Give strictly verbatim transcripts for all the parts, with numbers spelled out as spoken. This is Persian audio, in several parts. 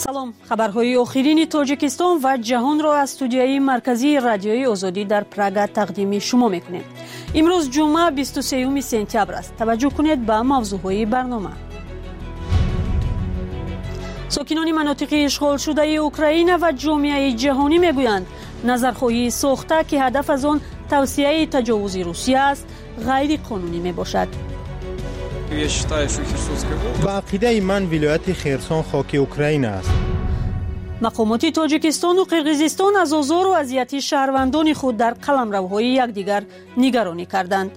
салом. хабарҳои охирини тоҷикистон ва ҷаҳонро аз студияи марказии радиои озодӣ дар Прага тақдими шумо мекунем. имрӯз ҷумъа бисту сеюми сентябр аст. таваҷҷӯҳ кунед ба мавзӯъҳои барнома. сокинони манотиқи ишғолшудаи Украина ва ҷомеаи ҷаҳонӣ мегӯянд, назархоҳии сохта ки ҳадаф аз он тавсияи таҷовузи Русия аст, ғайриқонунӣ мебошад. ба ақидаи ман вилояти Херсон хоки Украина аст. мақомоти Тоҷикистону Қирғизистон аз озору азияти шаҳрвандони худ дар қаламравҳои якдигар нигаронӣ карданд.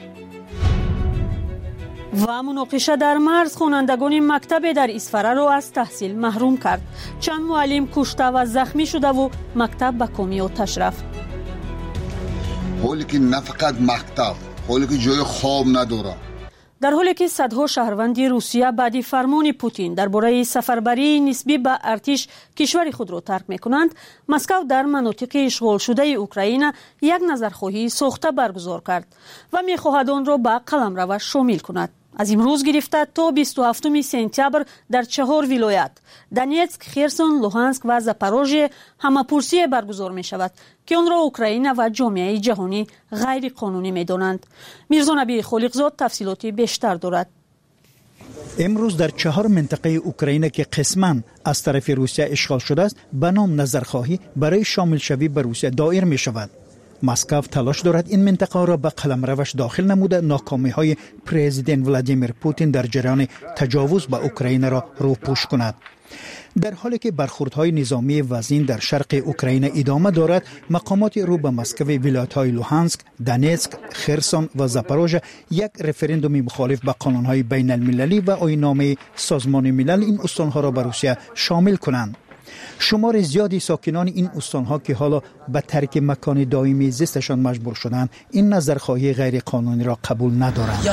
ва муноқиша дар марз хонандагони мактабе дар Исфараро аз таҳсил маҳрум кард. чанд муаллим кушта ва захмӣ шудаву мактаб ба коми оташ рафт. ҳоле ки на фақат мактаб, ҳоле ки ҷои хоб надорад. дар ҳоле ки садҳо шаҳрванди Русия баъди фармони Путин дар бораи сафарбарии нисбӣ ба артиш кишвари худро тарк мекунанд, Москав дар манотиқи ишғолшудаи Украина як назархоҳии сохта баргузор кард ва мехоҳад онро ба қаламрава шомил кунад. аз имрӯз гирифта то бисту ҳафтуми сентябр дар чаҳор вилоят Донецк, Херсон, Луҳанск ва Запорожье ҳамапурсие баргузор мешавад ки онро Украина ва ҷомеаи ҷаҳонӣ ғайриқонунӣ медонанд. Мирзо Набии Холиқзод тафсилоти бештар дорад. امروز در چهار منطقه اوکراین که قسماً از طرف روسیه اشغال شده است به نام نظرخواهی برای شامل شوی به روسیه دایر می شود. مسکو تلاش دارد این منطقه را به قلمروش داخل نموده ناکامی های پرزیدنت ولادیمیر پوتین در جریان تجاوز به اوکراین را روپوش کند. در حالی که برخوردهای نظامی وزین در شرق اوکراین ادامه دارد، مقامات رو به مسکو ولایت‌های لوهانسک، دونتسک، خرسون و زاپاروژه یک رفراندوم مخالف به قانون‌های بین المللی و آیین‌نامه سازمان ملل این استان‌ها را به روسیه شامل کنند. شمار زیادی ساکنان این استان‌ها که حالا به ترک مکان دائمی زیستشان مجبور شدند، این نظرخواهی غیر قانونی را قبول ندارند.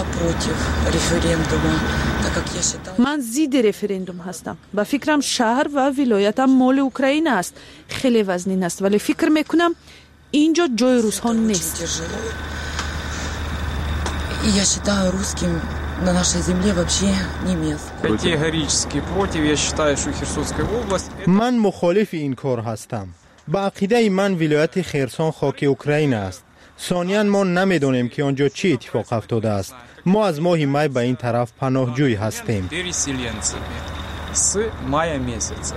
من ضد رفراندوم هستم. با فکرم شهر و ولایتم مال اوکراین است. خیلی وزنین است ولی فکر میکنم اینجا جای روس‌ها نیست. Я считаю русским на нашей земле вообще не место. Категорически против. Я считаю, что Херсонская область من مخالف این کار هستم. با عقیده من ولایت خرسون خاک اوکراین است. ثانیاً ما نمیدونیم که آنجا چی اتفاق افتاده است. ما از ماه می به این طرف پناهجوی هستیم. с мая месяца.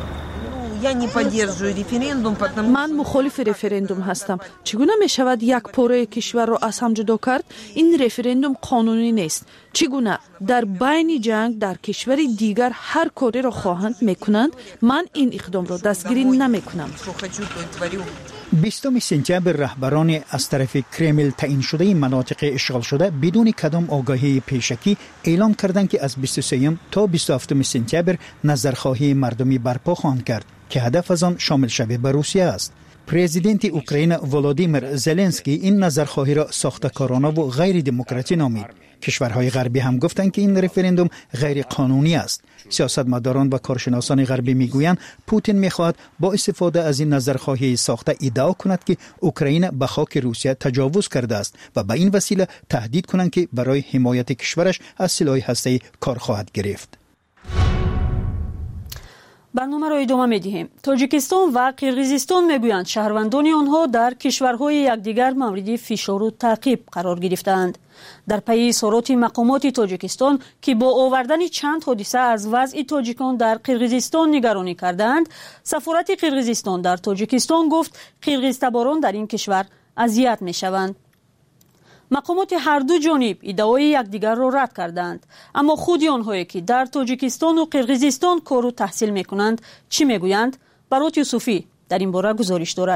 من مخالف رفراندوم هستم. چگونه می شود یک پاره کشور را از هم جدا کرد؟ این رفراندوم قانونی نیست. چگونه در بین جنگ در کشور دیگر هر کاری را خواهند میکنند؟ من این اقدام را دستگیری نمی کنم. بیستم سپتامبر رهبران از طرف کرمل تعیین شده مناطق اشغال شده بدون کدام آگاهی پیشکی اعلام کردند که از بیست و سه تا بیست و هفت سپتامبر نظرخواهی مردمی برپا خواهند کرد که هدف از آن شامل شوی به روسیه است. پرزیدنت اوکراین ولادیمیر زلنسکی این نظرخواهی را ساخته‌کارانه و غیر دموکراتیک نامید. کشورهای غربی هم گفتند که این رفراندوم غیر قانونی است. سیاستمداران و کارشناسان غربی میگویند پوتین میخواهد با استفاده از این نظرخواهی ساخته ادعا کند که اوکراین به خاک روسیه تجاوز کرده است و به این وسیله تهدید کنند که برای حمایت کشورش از سلاح هسته‌ای کار خواهد گرفت. барномаро идома медиҳем. Тоҷикистон ва Қирғизистон мегӯянд шаҳрвандони онҳо дар кишварҳои якдигар мавриди фишору таъқиб қарор гирифтаанд. дар пайи изҳороти мақомоти Тоҷикистон ки бо овардани чанд ҳодиса аз вазъи тоҷикон дар Қирғизистон нигаронӣ кардаанд, сафорати Қирғизистон дар Тоҷикистон гуфт қирғизтаборон дар ин кишвар азият мешаванд. мақомоти ҳарду ҷониб иддаои якдигарро рад карданд, аммо худи онҳое ки дар Тоҷикистону Қирғизистон кору таҳсил мекунанд чӣ мегӯянд? Барот Юсуфӣ дар ин бора гузориш дорад.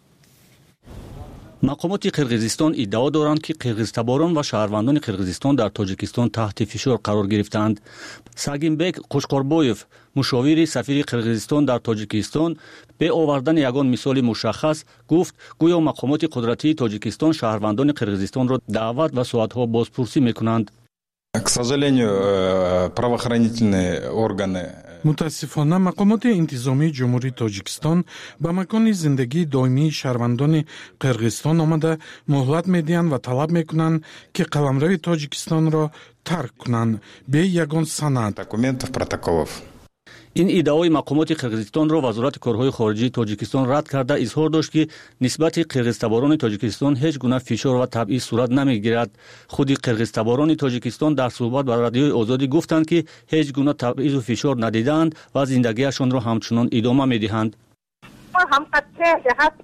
мақомоти қирғизистон иддао доранд ки қирғизтаборон ва шаҳрвандони қирғизистон дар тоҷикистон таҳти фишор қарор гирифтаанд. Сагинбек Қушқорбоев, мушовири сафири қирғизистон дар тоҷикистон, бе овардани ягон мисоли мушаххас гуфт гӯё мақомоти қудратии тоҷикистон шаҳрвандони қирғизистонро даъват ва соатҳо бозпурсӣ мекунанд. К сожалению, правоохранительные органы متاسفانه مقامات انتظامی جمهوری تاجیکستان به مکان زندگی دائمی شهروندان قرقیزستان آمده مهلت میدهند و طلب میکنند که قلمرو تاجیکستان را ترک کنند به یگان سند. دокументов, протоколов. این ایده‌های مقامات قرقیزستان را وزارت کارهای خارجی تاجیکستان رد کرده اظهار داشت که نسبت قرقیزتباران تاجیکستان هیچ گونه فشار و تبعیض صورت نمیگیرد. خود قرقیزتباران تاجیکستان در صحبت با رادیوی آزادی گفتند که هیچ گونه تبعیض و فشار ندیدند و زندگیشان را همچنان ادامه می‌دهند. هم قطعه هست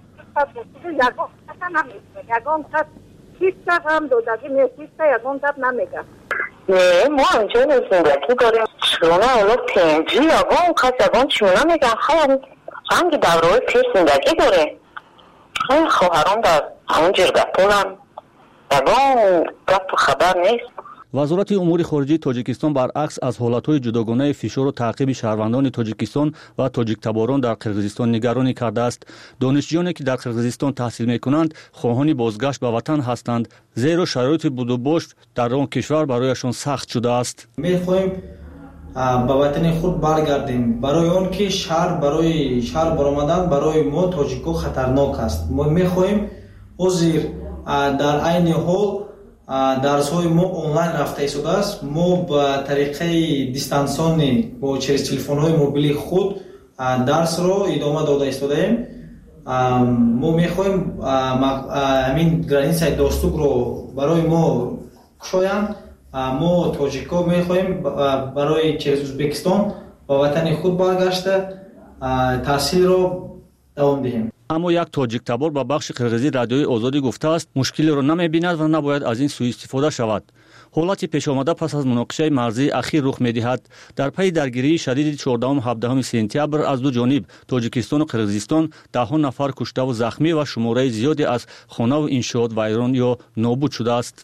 یگان تا نمیگه یگان تا هیچ هم دودگی نیست یگان تا نمیگه نه ما اینجا زندگی داریم چونه اولا پنجی یگان کس یگان چونه میگن خیلی رنگی دوره پیر زندگی داره خیلی خواهران در همون جرگه پولم یگان گفت خبر نیست. وزارت امور خارجه تاجیکستان برعکس از حالتهای جداگانه فشار و تعقیب شهروندان تاجیکستان و تاجیکتباران در قرقیزستان نگرانی کرده است. دانشجویانی که در قرقیزستان تحصیل میکنند خواهان بازگشت به وطن هستند، زیرا شرایط بود و باش در آن کشور برایشان سخت شده است. میخواهیم به وطن خود برگردیم، برای آن که شهر برای شهر برآمدن برای ما تاجیکو خطرناک است. ما میخواهیم حاضر در عین حال درس های ما آنلاین رفته ایستاده است. ما با طریقه دیستانسیونی با چرس تلفن های موبیلی خود درس را ادامه داده ایستاده ایم. ما میخواهیم همین گرانیسه داستوک رو برای ما کشایند. ما تاجیکا میخواهیم برای چرس ازبکستان و وطن خود برگشته تحصیل را دوام دهیم. اما یک تاجیک تبار با بخش قرقیزی رادیوی آزادی گفته است مشکلی را نمی‌بیند و نباید از این سوء استفاده شود. حالت پیش آمده پس از مناقشه مرزی اخیر رخ می‌دهد. در پی درگیری شدید چهاردهم و هفدهم سپتامبر از دو جانب تاجیکستان و قرقیزستان ده نفر کشته و زخمی و شماره زیادی از خانه و انشاءات ویران یا نابود شده است.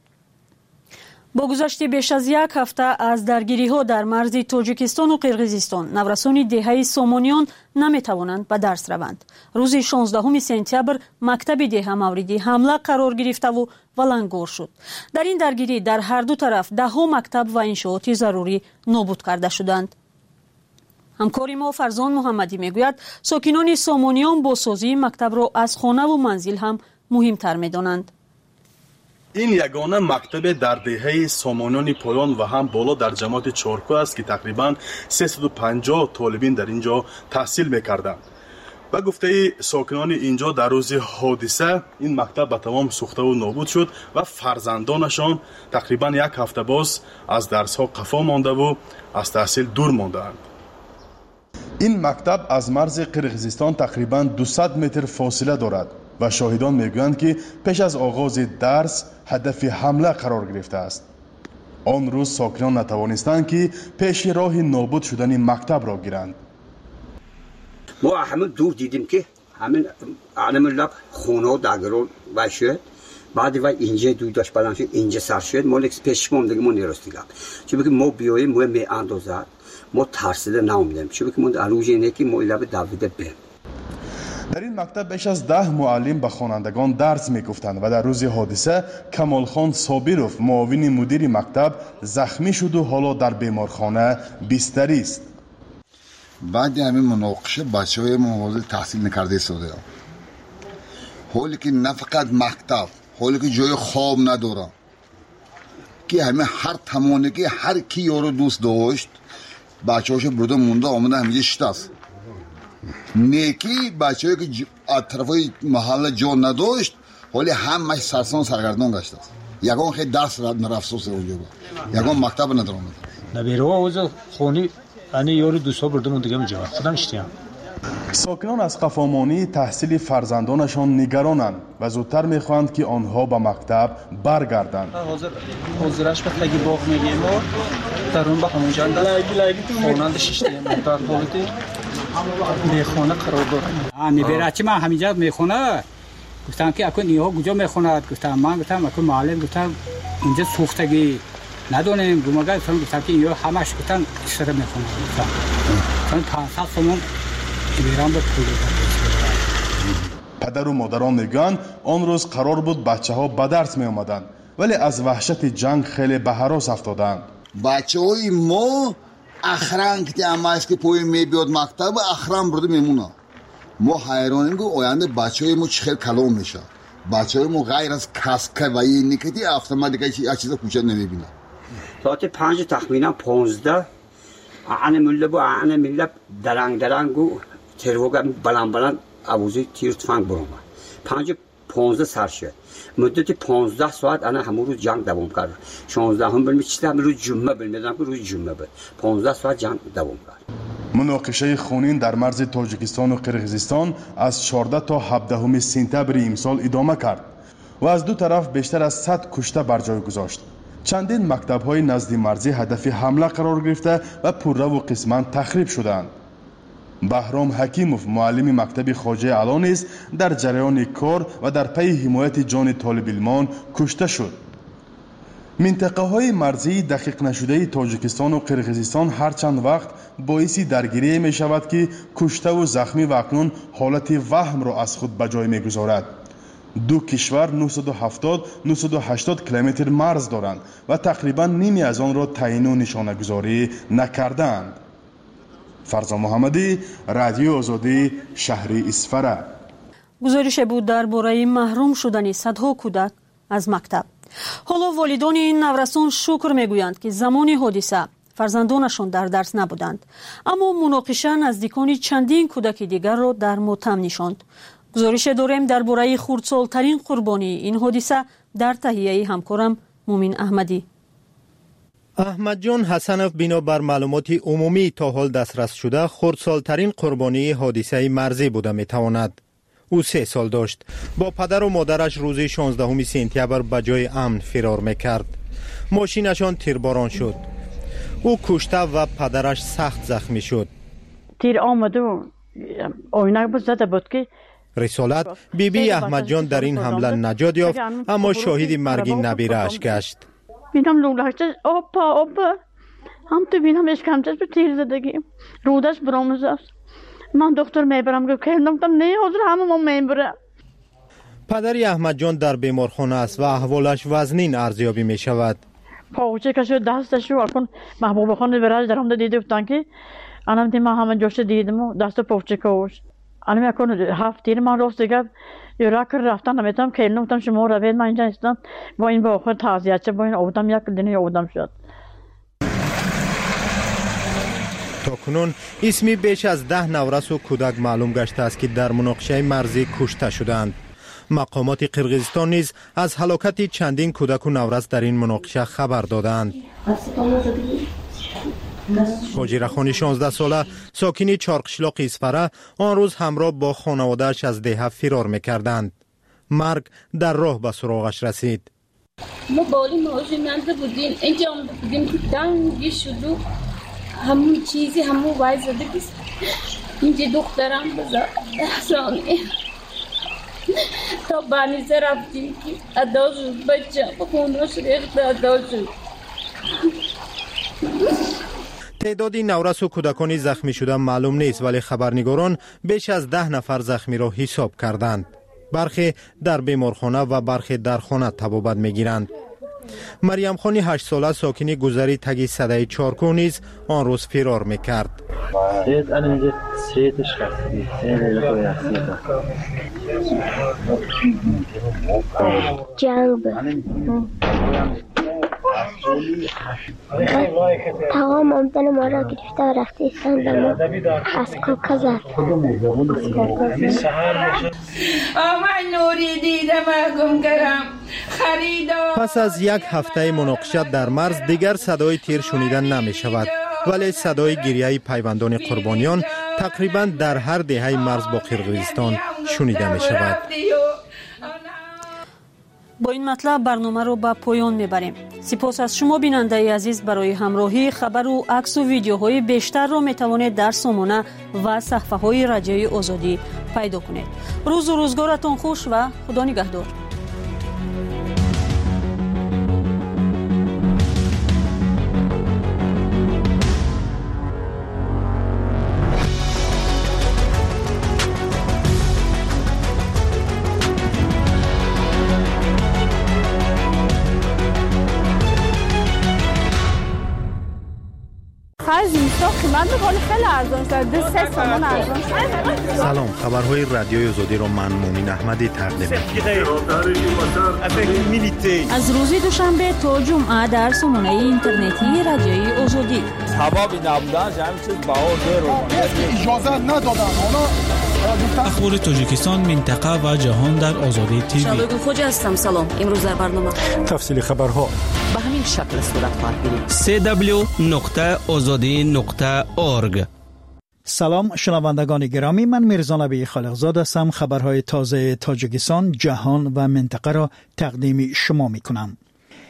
با گذشت بیش از یک هفته از درگیری‌ها در مرز تاجیکستان و قرقیزستان، نورسان دهه سامانیان نمی‌توانند به درس روند. روز شانزدهم سپتامبر مکتب دهه مورد حمله قرار گرفته و ولنگور شد. در این درگیری در هر دو طرف ده‌ها مکتب و انشاءات ضروری نابود کرده شدند. همکار ما فرزان محمدی میگوید ساکنان سامانیان با سازی مکتب را از خانه و منزل هم مهمتر می‌دانند. این یگانه مکتب در دهه سامانیان پایان و هم بالا در جماعت چارکو است که تقریباً سیصد و پنجاه طالبین در اینجا تحصیل میکردند. و گفته ساکنان اینجا در روز حادثه این مکتب به تمام سوخته و نابود شد و فرزندانشان تقریباً یک هفته باز از درس ها قفا مانده و از تحصیل دور ماندند. این مکتب از مرز قرقیزستان تقریباً دویست متر فاصله دارد و شاهدان میگویند که پیش از آغاز درس هدف حمله قرار گرفته است. آن روز ساکنان نتوانستند که پیش راه نابود شدن مکتب را گیرند. ما همه دور دیدیم که همین علم لب خونه و دگرون و شد. بعد و اینجا دوی داشت بلند شد، اینجا سر شد. ما لیکس پیش موندگی ما نیرستی لب. چون که ما بیاییم ما می اندازد ما ترسیده نامیدیم. چون که ما عروج اینه که ما لب دویده بیم. در این مکتب بیش از ده معلم به خوانندگان درس میگفتند و در روز حادثه کمال خان صابروف معاون مدیر مکتب زخمی شد و حالا در بیمارخانه بستری است. بعد همین مناقشه بچه‌های ما تحصیل نکرده ایستاده، حالی که نه فقط مکتب، حالی که جای خواب نداره، که همه هر تمانه که هر کی یارو دوست داشت بچه‌هاش برده مونده آمده همینجا شده است. نیکی بچه‌ای که از طرفای محله جا نداشت ولی همش سرسان سرگردان گشته است. یگان خیلی درس نرفت سوسه اونجا با یگان مکتب ندارم نبیرو اوز خونی انی یارو دوستا بردم دیگه میجا خودم اشتیام. ساکنان از قفامانی تحصیل فرزندانشان نگرانند و زودتر میخواهند که آنها به مکتب برگردند. حاضر حاضرش به تگی باغ میگیم و در اون به همونجا خونند شیشتیم در حالتی میخونه قرار دارم. میبره چی من همینجا میخونه گفتم که اکو نیها کجا میخوند؟ گفتم من گفتم اکو معلم گفتم اینجا سوختگی ندونیم گمگه گفتم گفتم که اینجا همش گفتم اشتره میخونه گفتم گفتم پانصد سومون میبرم به پول. پدر و مادران میگن آن روز قرار بود بچه ها به درس می آمدن ولی از وحشت جنگ خیلی به هراس افتادند. بچه های ما اخران که امایست که پای می بیاد مکتب اخران برده میمونه. ما حیرانیم که آینده بچه های ما چه کلام میشه. بچه های ما غیر از کاسکه و این نکتی اتوماتیک یک چیز کوچک نمیبینه. ساعت پنج تقریبا پانزده عن ملب و عن ملب درنگ درنگ و تروگا بلند بلند آوازی تیر تفنگ برام. پنج پانزده سر شد. مدت پانزده ساعت انا همون روز جنگ دوام کرد. شانزده هم برمی چیزی هم روز جمعه برمیدم که روز جمعه بود. پانزده ساعت جنگ دوام کرد. مناقشه خونین در مرز تاجیکستان و قرقیزستان از چهارده تا هفده سپتامبر امسال ادامه کرد و از دو طرف بیشتر از صد کشته بر جای گذاشت. چندین مکتب‌های نزد مرزی هدف حمله قرار گرفته و پرره و قسما تخریب شدند. بهرام حکیموف معلم مکتب خواجه علا نیز در جریان کار و در پی حمایت جان طالب علمان کشته شد. منطقه های مرزی دقیق نشده تاجیکستان و قرقیزستان هر چند وقت باعث درگیری می شود که کشته و زخمی و اکنون حالت وهم را از خود به جای می گذارد. دو کشور نهصد و هفتاد تا نهصد و هشتاد کیلومتر مرز دارند و تقریبا نیمی از آن را تعیین و نشانه گذاری نکردند. فرزا محمدی، رادیو آزادی، شهر اسفره. گزارش بود درباره محروم شدن صدها کودک از مکتب. حالا والدان این نورسان شکر میگویند که زمان حادثه فرزندانشان در درس نبودند، اما مناقشه نزدیکان چندین کودک دیگر را در ماتم نشاند. گزارش داریم درباره خردسالترین قربانی این حادثه در تهیه همکارم مومین احمدی. احمد جان حسنوف بنابر معلومات عمومی تا حال دسترس شده خردسالترین قربانی حادثه مرزی بوده میتواند. او سه سال داشت. با پدر و مادرش روز شانزدهم سپتامبر به جای امن فرار میکرد. ماشینشان تیرباران شد. او کشته و پدرش سخت زخمی شد. تیر آمده و آینه بود زده بود که رسالت بی بی احمد جان در این حمله نجات یافت، اما شاهد مرگ نبیره اش گشت. بینم لولاشت آپا آپا هم تو بینم اشکمچش به تیر زدگی رودش برامز است. من دکتر میبرم که کردم نه حضور همه ما میبرم. پدری احمد جان در بیمارخانه است و احوالش وزنین ارزیابی می شود. پاوچه کشو دستش رو کن محبوب خانه برای در هم دیده بودن که انم تیم همه جوش دیدم و دست پاوچه کش انم یکون هفت تیر من راست دیگه یورا کر رفتن نمیتونم که نمیتونم شما رو بید من اینجا استم با این با آخر تعذیت چه با این آودم یک دنی آودم شد. تاکنون اسمی بیش از ده نورس و کودک معلوم گشته است که در مناقشه مرزی کشته شدند. مقامات قرقیزستان نیز از هلاکت چندین کودک و نورس در این مناقشه خبر دادند. هاجر خانی شانزده ساله ساکنی چارقشلاق اسفره آن روز همراه با خانواده‌اش از دیه فرار می‌کردند. مرگ در راه به سراغش رسید. ما بالی ماشین ننده بودیم اینجا آمده بودیم که دنگی شد همون چیزی همون وای زده کست اینجا دخترم بزد احسانی تا بانیزه رفتیم که ادا شد بچه بخوناش ریخت ادا شد. تعدادی نورس و کودکانی زخمی شده معلوم نیست، ولی خبرنگاران بیش از ده نفر زخمی را حساب کردند. برخی در بیمارخانه و برخی در خانه طبابت میگیرند. مریم خانی هشت ساله ساکنی گذری تگی صدای چارکو نیز آن روز فرار میکرد. جنگ تمام آمدن ما را گرفته و رفته ایستان و ما از کاکا زد. پس از یک هفته مناقشه در مرز دیگر صدای تیر شنیدن نمی شود، ولی صدای گریه پیوندان قربانیان تقریبا در هر دهه مرز با قرقیزستان شنیده می شود. با این مطلب برنامه رو به پایان میبریم. سپاس از شما بیننده عزیز برای همراهی. خبر و عکس و ویدیوهای بیشتر رو میتوانید در سامانه و صفحه های رادیوی آزادی پیدا کنید. روز و روزگارتان خوش و خدا نگهدار. خرج اینستا قیمت میکنه خیلی ارزان شد دو سه تومن ارزان شد. سلام، خبرهای رادیوی آزادی رو من مومین احمدی تقدیم می‌کنم. از روز دوشنبه تا جمعه در سامانه اینترنتی رادیوی آزادی. حبابی نبودن همین چیز باور رو اجازه ندادن. اخبار تاجیکستان، منطقه و جهان در آزادی تیوی. شبکه خوج هستم. سلام. امروز در برنامه تفصیل خبرها به همین شکل صورت خواهد گرفت. سه دبلیو نقطه آزادی نقطه اورگ. سلام شنوندگان گرامی، من میرزا نبی خالقزاد هستم. خبرهای تازه تاجیکستان، جهان و منطقه را تقدیم شما میکنم.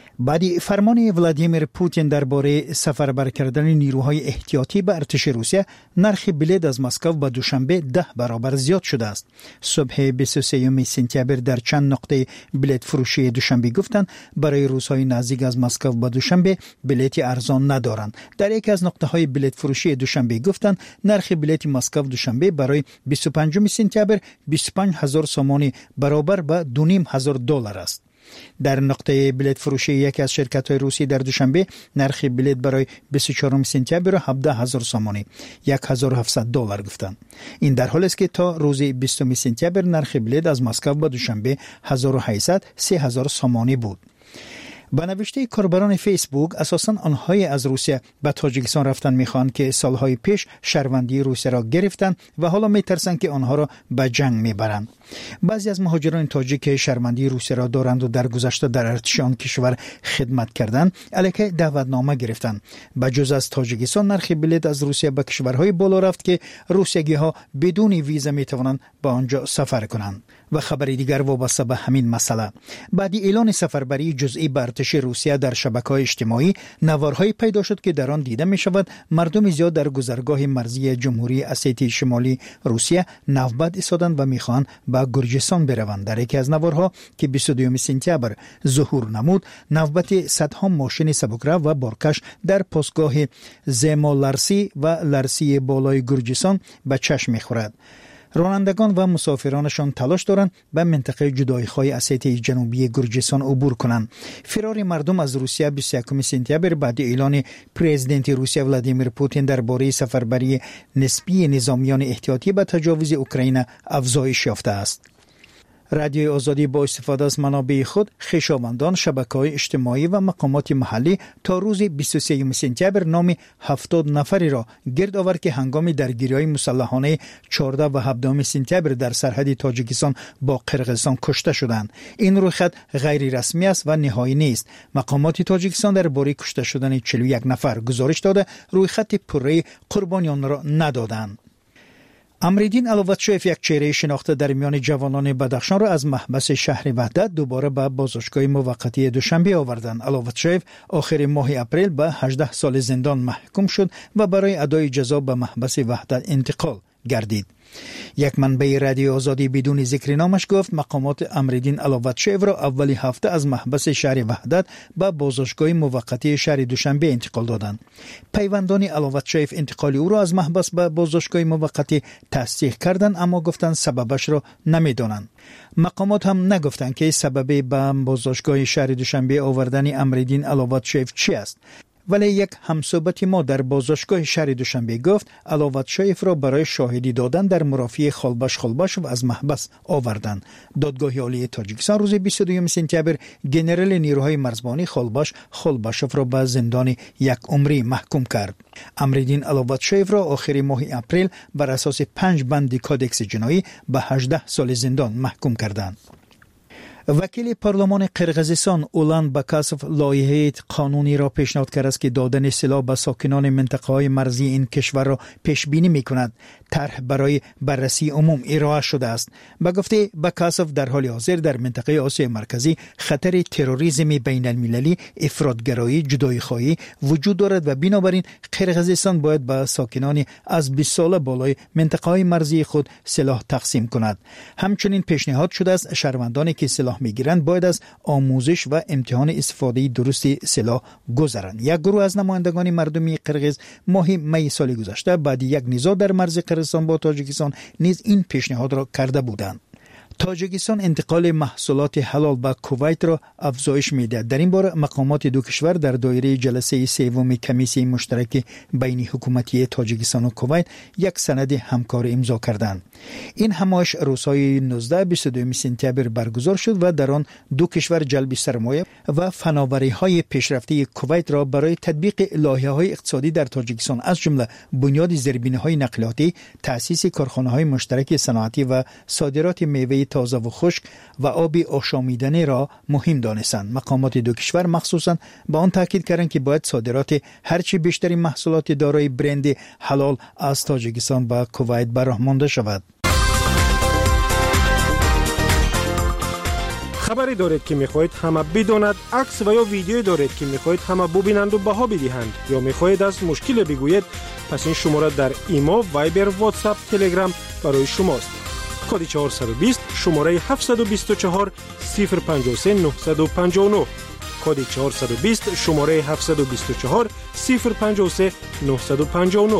بعد فرمان ولادیمیر پوتین درباره سفربر کردن نیروهای احتیاطی به ارتش روسیه، نرخ بلیط از مسکو به دوشنبه ده برابر زیاد شده است. صبح بیست و سوم سپتامبر در چند نقطه بلیط فروشی دوشنبه گفتند برای روزهای نزدیک از مسکو به دوشنبه بلیط ارزان ندارند. در یکی از نقطه های بلیط فروشی دوشنبه گفتند نرخ بلیط مسکو دوشنبه برای بیست و پنجم سپتامبر بیست و پنج هزار سومانی برابر به دو و نیم هزار دلار است. در نقطه بلیط فروشی یکی از شرکت‌های روسی در دوشنبه نرخ بلیط برای بیست و چهارم سپتامبر هفده هزار سومانی هزار و هفتصد دلار گفتند. این در حالی است که تا روز بیستم سپتامبر نرخ بلیط از مسکو به دوشنبه هزار و هشتصد سه هزار سومانی بود. با نوشته کاربران فیسبوک، اساساً آنهای از روسیه به تاجیکستان رفتن میخوان که سالهای پیش شهروندی روسیه را گرفتن و حالا میترسند که آنها را به جنگ میبرند. بعضی از مهاجران تاجیک شهروندی روسیه را دارند و در گذشته در ارتش آن کشور خدمت کردند، علیه دعوتنامه گرفتند. بجز از تاجیکستان، نرخ بلیط از روسیه به کشورهای بالا رفت که روسیگی‌ها بدون ویزا میتوانند به آنجا سفر کنند. و خبری دیگر وابسته به همین مسئله، بعد اعلان سفربری جزئی به ارتش روسیه در شبکه‌های اجتماعی، نوارهایی پیدا شد که در آن دیده می شود مردم زیاد در گذرگاه مرزی جمهوری اسیتی شمالی روسیه نوبت ایستادند و میخواهند به گرجستان بروند. در یکی از نوارها که بیست و دوم سپتامبر ظهور نمود، نوبت صدها ماشین سبکرو و بارکش در پاسگاه زمولارسی و لارسی بالای گرجستان به چشم میخورد. رانندگان و مسافرانشان تلاش دارند به منطقه جدایی‌خواه اسیتی جنوبی گرجستان عبور کنند. فرار مردم از روسیه بیست و یکم سپتامبر بعد اعلان پرزیدنت روسیه ولادیمیر پوتین درباره سفربری نسبی نظامیان احتیاطی به تجاوز اوکراین افزایش یافته است. رادیوی آزادی با استفاده از منابع خود، خویشاوندان، شبکه‌های اجتماعی و مقامات محلی تا روز بیست و سوم سپتامبر نام هفتاد نفری را گرد آورد که هنگام درگیری‌های مسلحانه چهارده و هفده سپتامبر در سرحد تاجیکستان با قرقیزستان کشته شدند. این رویداد غیر رسمی است و نهایی نیست. مقامات تاجیکستان درباره کشته شدن چهل و یک نفر گزارش داده، رویخط پره قربانیان را ندادند. امریدین علوتشویف، یک چهره شناخته در میان جوانان بدخشان را از محبس شهر وحدت دوباره به بازداشتگاه موقتی دوشنبه آوردند. علوتشویف آخر ماه اپریل به هجده سال زندان محکوم شد و برای ادای جزا به محبس وحدت انتقال گردید. یک منبع رادیو آزادی بدون ذکر نامش گفت مقامات امریدین علوتشویف را اولی هفته از محبس شهر وحدت به بازداشتگاه موقتی شهر دوشنبه انتقال دادند. پیوندان علوتشویف انتقال او را از محبس به بازداشتگاه موقتی تصدیق کردند، اما گفتند سببش را نمیدانند. مقامات هم نگفتند که سبب به بازداشتگاه شهر دوشنبه آوردن امریدین علوتشویف چی است. ولی یک همصحبت ما در بازداشتگاه شهر دوشنبه گفت علوتشویف را برای شاهدی دادن در مرافعه خالباش خالباش و از محبس آوردند. دادگاه عالی تاجیکستان روز بیست و دوم سپتامبر گنرال نیروهای مرزبانی خالباش خالباشوف را به زندان یک عمری محکوم کرد. امریدین علوتشویف را آخر ماه اپریل بر اساس پنج بند کادکس جنایی به هجده سال زندان محکوم کردند. وکیل پارلمان قرقیزستان اولان باکاسوف لایحه قانونی را پیشنهاد کرده است که دادن سلاح به ساکنان منطقه‌های مرزی این کشور را پیش بینی می‌کند. طرح برای بررسی عموم ارائه شده است. به گفته باکاسوف در حال حاضر در منطقه آسیا مرکزی خطر تروریسم بین المللی، افراطگرایی، جدایی‌خواهی وجود دارد و بنابراین قرقیزستان باید به ساکنان از بیست ساله بالای منطقه‌های مرزی خود سلاح تقسیم کند. همچنین پیشنهاد شده است شهروندانی که سلاح میگیرند باید از آموزش و امتحان استفاده درست سلاح گذرند. یک گروه از نمایندگان مردمی قرقیز ماه می سال گذشته بعد یک نزاع در مرز قرقیزستان با تاجیکستان نیز این پیشنهاد را کرده بودند. تاجیکستان انتقال محصولات حلال به کویت را افزایش میده. در این باره مقامات دو کشور در دایره جلسه سوم کمیسیون مشترک بین حکومتی تاجیکستان و کویت یک سند همکاری امضا کردند. این همایش روزهای نوزده تا بیست و دو سپتامبر برگزار شد و در آن دو کشور جلب سرمایه و فناوری‌های پیشرفته کویت را برای تطبیق لایحه‌های اقتصادی در تاجیکستان از جمله بنیاد زیربناهای نقلیاتی، تأسیس کارخانه‌های مشترک صنعتی و صادرات میوه تازه و خشک و آب آشامیدنی را مهم دانستند. مقامات دو کشور مخصوصاً به آن تاکید کردند که باید صادرات هرچی بیشتری محصولات دارای برند حلال از تاجیکستان به کویت به راه مانده شود. خبری دارید که میخواهید همه بداند، عکس و یا ویدیویی دارید که میخواهید همه ببینند و بها بدهند یا میخواهید از مشکل بگویید، پس این شماره در ایما، وایبر، واتساپ، تلگرام برای شماست. کد چهارصد و بیست شماره هفتصد و بیست و چهار صفر پنجاه و سه نهصد و پنجاه و نه. کد چهارصد و بیست شماره هفتصد و بیست و چهار صفر پنجاه و سه نهصد و پنجاه و نه.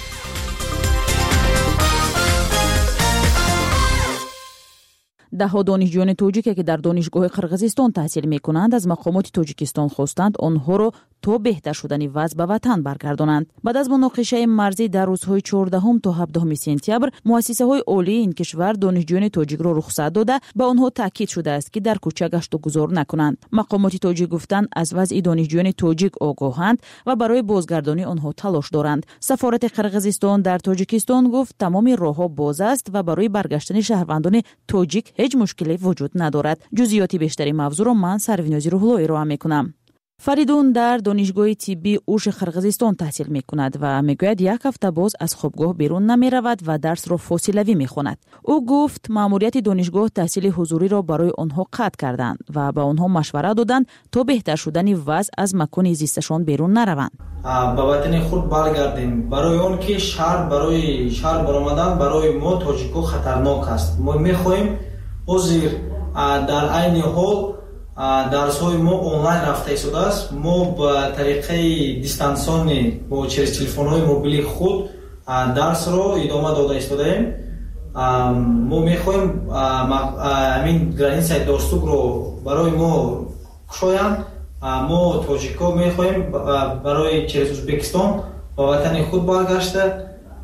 دهها دانشجویان توجیک که در دانشگاه قرغیزستان تحصیل می‌کنند از مقامات تاجیکستان خواستند آنها را تا بهتر شدن وضع به وطن برگردانند. بعد از مناقشه مرزی در روزهای چهاردهم تا هفدهم سپتامبر، مؤسسه‌های عالی این کشور دانشجویان تاجیک را رخصت داده به آنها تاکید شده است که در کوچه گشت و گذار نکنند. مقامات تاجیک گفتند از وضع دانشجویان تاجیک آگاهند و برای بازگردانی آنها تلاش دارند. سفارت قرغیزستان در تاجیکستان گفت تمام راه‌ها باز است و برای برگشتن شهروندان تاجیک هیچ مشکلی وجود ندارد. جزئیات بیشتری موضوع را من سروینازی روح‌الله ارائه می‌کنم. فریدون در دانشگاه طبی اوش قرغیزستان تحصیل می‌کند و میگوید یک هفته باز از خوابگاه بیرون نمی‌رود و درس را فاصله‌ای می‌خواند. او گفت مأموریت دانشگاه تحصیل حضوری را برای آنها قطع کردند و به آنها مشوره دادند تا بهتر شدن وضع از مکان زیستشان بیرون نروند. به وطن خود برگردیم. برای اون که شهر برای شهر برآمدن برای ما تاجیک‌ها خطرناک است. ما می‌خواهیم حاضر در عین حال درس‌های ما آنلاین رفته ایستاده است. ما با طریقه دیستانسیونی با چرس تلفن‌های موبیل خود درس را ادامه داده ایستادیم. ما می‌خواهیم همین گرانیسای داستوک رو برای ما کشایند. ما تاجیک‌ها می‌خواهیم برای چرس ازبکستان و وطن خود برگشته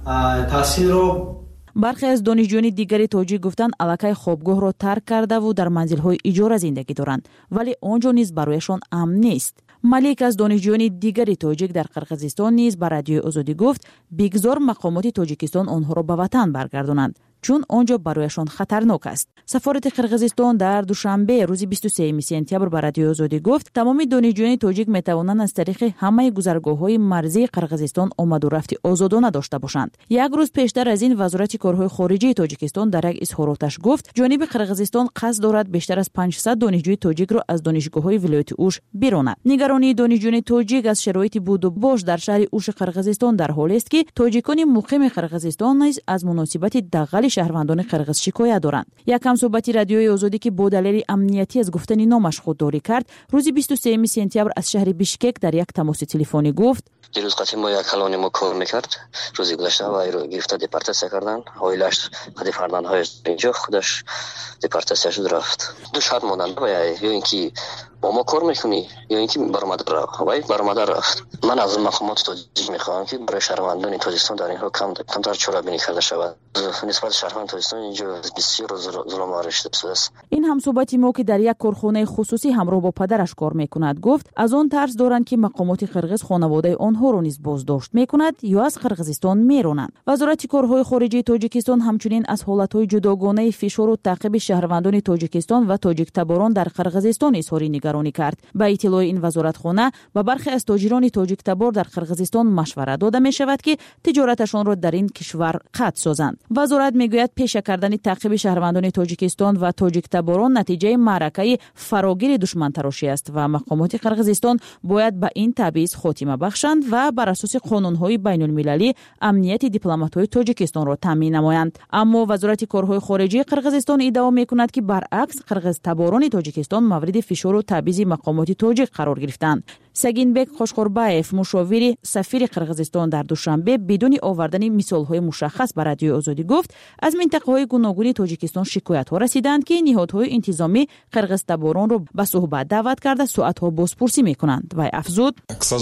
تحصیل را. برخی از دانشجویان دیگری تاجیک گفتند الکی خوابگاه را ترک کرده و در منزل‌های اجاره زندگی دارند، ولی آنجا نیز برایشان امن نیست. ملیک از دانشجویان دیگری تاجیک در قرغیزستان نیز به رادیوی آزادی گفت بگذار مقامات تاجیکستان آنها را به وطن برگردانند چون آنجا برایشان خطرناک است. سفارت قرغیزستان در دوشنبه روز بیست و سوم سپتامبر به رادیوی آزادی گفت تمام دانشجویان تاجیک میتوانند از طریق همه گذرگاه‌های مرزی قرغیزستان آمد و رفت آزادانه داشته باشند. یک روز پیشتر از این وزارت کارهای خارجه تاجیکستان در یک اظهاراتش گفت جانب قرغیزستان قصد دارد بیشتر از پانصد دانشجوی تاجیک را از دانشگاه‌های ولایت اوش بیرونه. نگرانی دانشجویان تاجیک از شرایط بود و باش در شهر اوش قرغیزستان در حالی است که تاجیکان مقیم قرغیزستان نیز از مناسبت دغل شهروندان قرغیز شکایت دارند. یک همصحبتی رادیوی آزادی که با دلیل امنیتی از گفتن نامش خودداری کرد روز بیست و سوم سپتامبر از شهر بیشکک در یک تماس تلفنی گفت دیروز قطعی ما یک کلانی ما کار میکرد روزی گذشته و ایرو گرفته دیپارتاسیا کردن اویلش قدی فرزندهای اینجا خودش دیپارتاسیا شد رفت. دو شرط ماندن یا اینکه با ما کار میکنی یا اینکه برآمده رفت وای برآمده رفت. من از مقامات تاجیک میخوام که برای شهروندان تاجیکستان در این حال کم کمتر چرابینی کرده شود. نسبت شهروند تاجیکستان اینجا بسیار ظلم و رشته است. این همصحبتی ما که در یک کارخانه خصوصی همراه با پدرش کار میکند گفت از آن ترس دارند که مقامات قرغیز خانواده آنها را نیز بازداشت میکند یا از قرغیزستان میرانند. وزارت کارهای خارجه تاجیکستان همچنین از حالتهای جداگانه فشار و تعقیب شهروندان تاجیکستان و تاجیک تباران در قرغیزستان اظهار نگرانی کرد. با اطلاع این وزارتخانه به برخی از تاجران تاجیک تبار در قرغیزستان مشوره داده می شود که تجارتشان را در این کشور قطع سازند. وزارت میگوید پیش کردن تعقیب شهروندان تاجیکستان و تاجیک تباران نتیجه معرکه فراگیر دشمن تراشی است و مقامات قرغیزستان باید به این تبعیض خاتمه بخشند و بر اساس قانون‌های بین‌المللی امنیت دیپلمات‌های تاجیکستان را تامین نمایند. اما وزارت کارهای خارجه قرغیزستان ادعا می‌کند که برعکس قرغیز تباران تاجیکستان مورد فشار و تبعیض تبعیض مقامات تاجیک قرار گرفتند. سگینبک خوشخورباев مشاور سفیر قرقیزستان در دوشنبه بدون آوردن مثال‌های مشخص بر رادیوی آزادی گفت از منطقه‌های گوناگون تاجیکستان شکایت‌ها رسیدند که نهادهای انتظامی قرقیزتباران را به صحبت دعوت کرده ساعت‌ها بازپرسی می‌کنند و افزود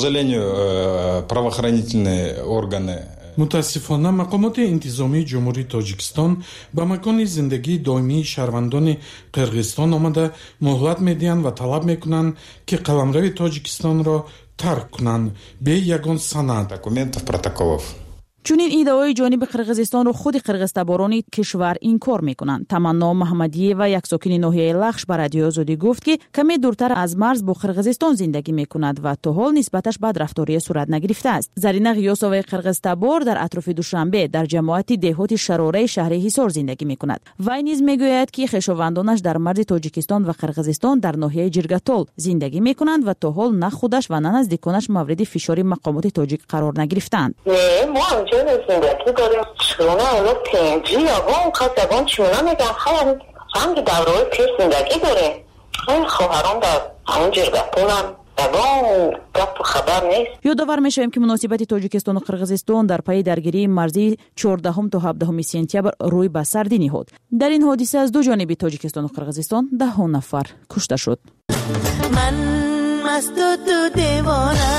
متاسفانه مقامات انتظامی جمهوری تاجیکستان به مکان زندگی دائمی شهروندان قرقیزستان آمده مهلت میدهند و طلب میکنند که قلمرو تاجیکستان را ترک کنند به یگان سند دکومنتів протоколов. چونین ادعای جانب قرقیزستان رو خود قرقیزتباران کشور انکار میکنند. تمنا محمدی و یک ساکن ناحیه لخش به رادیو آزادی گفت که کمی دورتر از مرز با قرقیزستان زندگی میکند و تا حال نسبتش بدرفتاری صورت نگرفته است. زرینه غیاسوی قرقیزتبار در اطراف دوشنبه در جماعت دهات شراره شهر حصار زندگی میکند. وی نیز میگوید که خویشاوندانش در مرز تاجیکستان و قرقیزستان در ناحیه جرگاتال زندگی میکنند و تا حال نه خودش و نه نزدیکانش مورد فشار مقامات تاجیک قرار نگرفتند. زندگی داریم چونه الان پنجی یا اون خواستگان چونه میگم خیلی رنگ دوره پیش زندگی داره این خواهران در همون جرگتون هم دوان گفت خبر نیست. یادآور میشویم که مناسبت تاجیکستان و قرقیزستان در پی درگیری مرزی چهاردهم تا هفدهم سپتامبر روی به سردی نهاد. در این حادثه از دو جانب تاجیکستان و قرقیزستان ده ها نفر کشته شد. من مست و تو دیوانه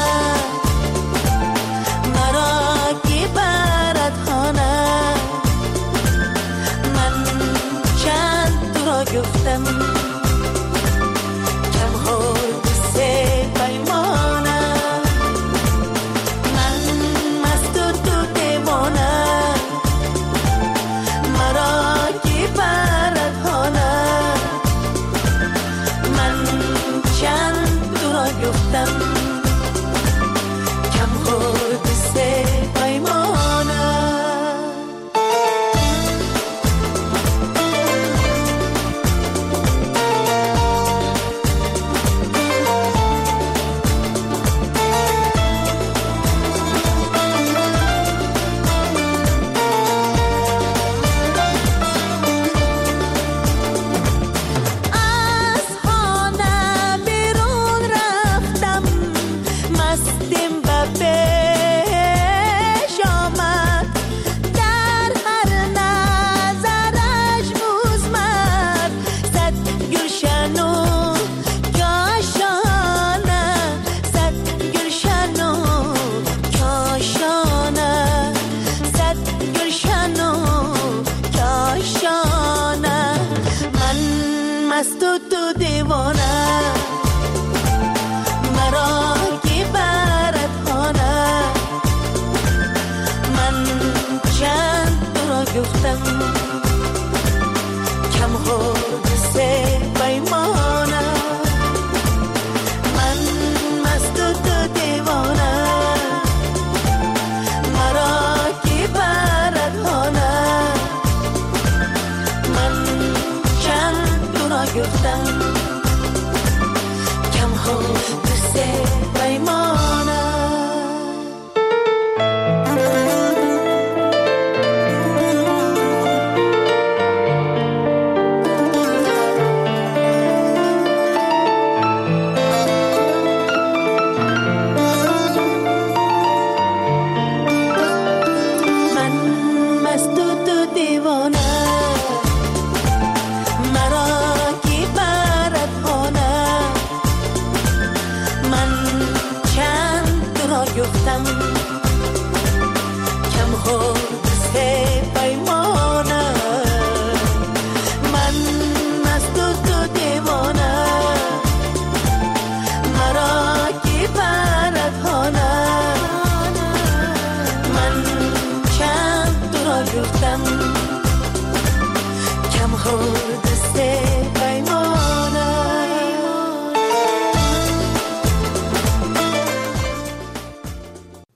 مرا کی برات خانه من چند تو را گفتم کم خود سه پیمانه من مست و تو دیوانه مرا کی برات خانه من چند تو را گفتم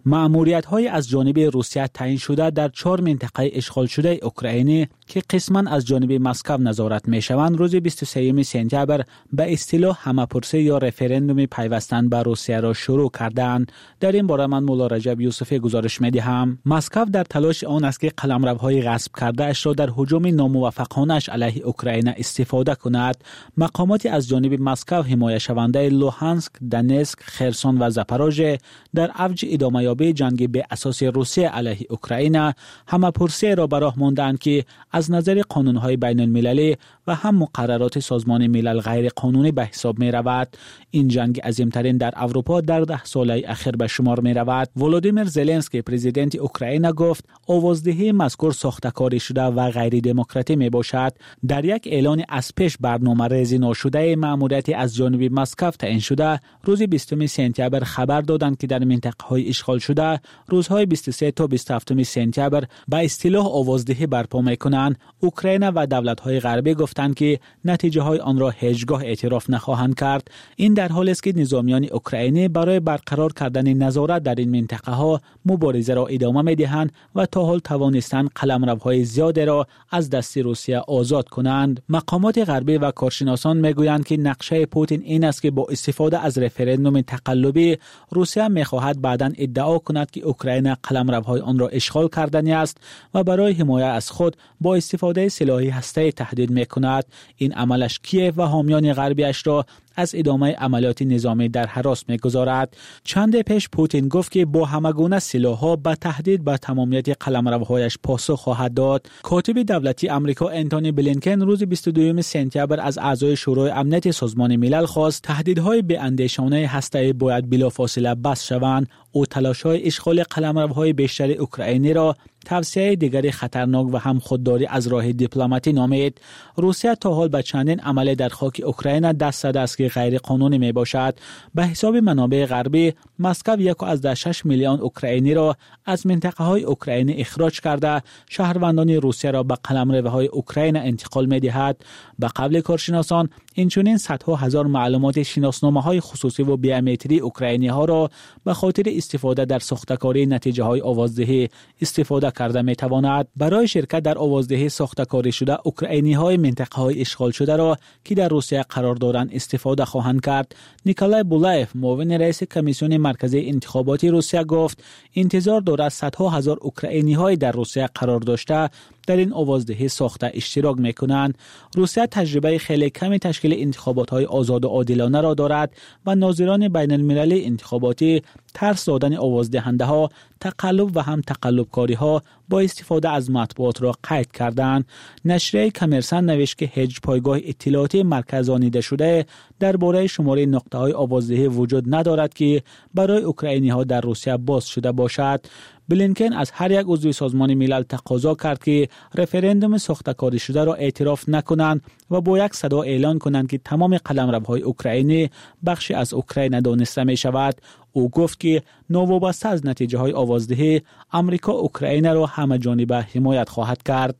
مأموریت‌های از جانب روسیه تعیین شده در چهار منطقه اشغال شده اوکراینی که قسماً از جانب مسکو نظارت می‌شوند روز بیست و سوم سپتامبر به اصطلاح همه‌پرسی یا رفراندوم پیوستن به روسیه را شروع کردند. در این باره من مولا رجب یوسفی گزارش می‌دهم. مسکو در تلاش آن است که قلمروهای غصب کرده اش را در هجوم ناموفقانه‌اش علیه اوکراین استفاده کند. مقاماتی از جانب مسکو حمایت شونده لوهانسک، دنسک، خرسون و زاپاروژه در اوج ادامه یابی جنگ به اساس روسیه علیه اوکراین همه‌پرسی را به راه ماندند که از نظر قانون‌های بین المللی و هم مقررات سازمان ملل غیر قانونی به حساب می رود. این جنگ عظیم‌ترین در اروپا در ده ساله اخیر به شمار می رود. ولودیمیر زلنسکی پرزیدنت اوکراین گفت آوازدهی مذکور ساخته‌کاری شده و غیر دموکراتی می باشد. در یک اعلان از پیش برنامه‌ریزی ناشده مأموریت از جانب مسکو تعیین شده روز بیستم سپتامبر خبر دادند که در منطقه‌های اشغال شده روزهای بیست و سه تا بیست و هفت سپتامبر به اصطلاح آوازدهی برپا می‌کنند. اوکراین و دولت‌های غربی گفتند که نتیجه‌های آن را هیچگاه اعتراف نخواهند کرد. این در حالی است که نظامیان اوکراینی برای برقرار کردن نظارت در این منطقه‌ها مبارزه را ادامه می‌دهند و تا حال توانستند قلمروهای زیادی را از دست روسیه آزاد کنند. مقامات غربی و کارشناسان می‌گویند که نقشه پوتین این است که با استفاده از رفراندوم تقلبی روسیه می‌خواهد بعداً ادعا کند که اوکراین قلمروهای آن را اشغال کردنی است و برای حمایت از خود با استفاده سلاح هسته‌ای تهدید می‌کند. این عملش کیف و حامیان غربیش را از ادامه عملیات نظامی در هراس می‌گذارد. چند پیش پوتین گفت که با همگونه سلاح‌ها به تهدید به تمامیت قلمروهایش پاسخ خواهد داد. کاتب دولتی آمریکا انتونی بلینکن روز بیست و دوم سپتامبر از اعضای شورای امنیت سازمان ملل خواست تهدیدهای بی‌اندیشانه هسته‌ای باید بلافاصله بس شوند. او تلاش‌های اشغال قلمروهای بیشتر اوکراینی را توصیه دیگری خطرناک و هم خودداری از راه دیپلماتی نامید. روسیه تا حال به چندین عمل در خاک اوکراین دست زده است که غیر قانونی می باشد. به حساب منابع غربی مسکو یک از شش میلیون اوکراینی را از منطقه های اوکراینی اخراج کرده شهروندان روسیه را به قلمروهای اوکراین انتقال می دهد. به قول کارشناسان اینچنین صدها هزار معلومات شناسنامه های خصوصی و بیومتری اوکراینی ها را به خاطر استفاده در ساخته‌کاری نتیجه های آوازدهی استفاده کرده می تواند. برای شرکت در آوازدهی ساخته‌کاری شده اوکراینی های منطقه های اشغال شده را که در روسیه قرار دارند استفاده خواهند کرد. نیکولای بولایف معاون رئیس کمیسیون مرکزی انتخاباتی روسیه گفت انتظار دارد صدها هزار اوکراینی های در روسیه قرار داشته در این آوازدهی ساخته اشتراک میکنند. روسیه تجربه خیلی کمی تشکیل انتخابات های آزاد و عادلانه را دارد و ناظران بین المللی انتخاباتی ترس دادن آوازدهنده ها، تقلب و هم تقلب کاری ها با استفاده از مطبوعات را قید کردند. نشریه کمرسن نوشت که هیچ پایگاه اطلاعاتی مرکزانیده شده درباره شماره نقطه های آوازدهی وجود ندارد که برای اوکراینی ها در روسیه باز شده باشد. بلینکن از هر یک عضو سازمان ملل تقاضا کرد که رفراندوم ساخته‌کاری شده را اعتراف نکنند و با یک صدا اعلان کنند که تمام قلمروهای اوکراینی بخشی از اوکراین دانسته می شود. او گفت که نوابسته از نتیجه های آوازدهی امریکا اوکراین را همه جانبه حمایت خواهد کرد.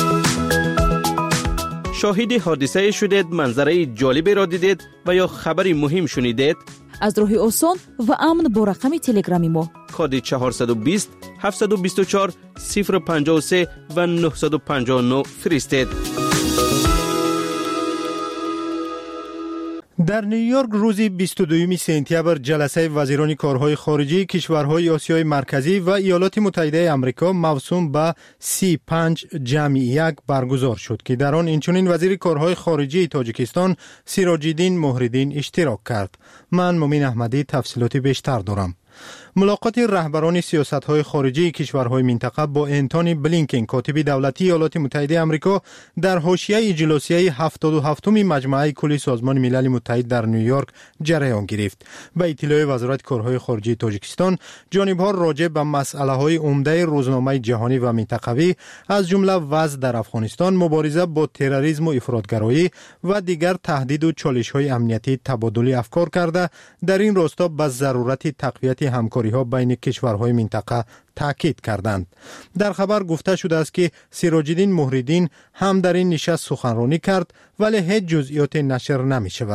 شاهد حادثه شدید، منظره جالبی را دیدید و یا خبری مهم شنیدید؟ از راه آسان و امن با رقم تلگرامی ما کد چهارصد و بیست هفتصد و بیست و چهار صفر پنجاه و سه و نهصد و پنجاه و نه فرستید. در نیویورک روز بیست و دوم سپتامبر جلسه وزیران کارهای خارجی کشورهای آسیای مرکزی و ایالات متحده آمریکا موسوم به سی و پنج جمع یک برگزار شد که در آن اینچنین وزیر کارهای خارجی تاجیکستان سیراج‌الدین مهرالدین اشتراک کرد. من مومن احمدی تفصیلات بیشتر دارم. ملاقات رهبران سیاست‌های خارجی کشورهای منطقه با انتونی بلینکن کاتب دولتی ایالات متحده آمریکا در حاشیه اجلاسیه هفتاد و هفتم مجمع کل سازمان ملل متحد در نیویورک جریان گرفت. به اطلاع وزارت کارهای خارجی تاجیکستان، جانب‌ها راجع به مسئله‌های عمده روزنامه جهانی و منطقوی از جمله وضع در افغانستان، مبارزه با تروریسم و افراطگرایی و دیگر تهدید و چالش‌های امنیتی تبادل افکار کرده در این راستا به ضرورت تقویت همکاری ها بین کشورهای منطقه تاکید کردند. در خبر گفته شده است که سیراج‌الدین مهرالدین هم در این نشست سخنرانی کرد ولی هیچ جزئیات نشر نمی شود.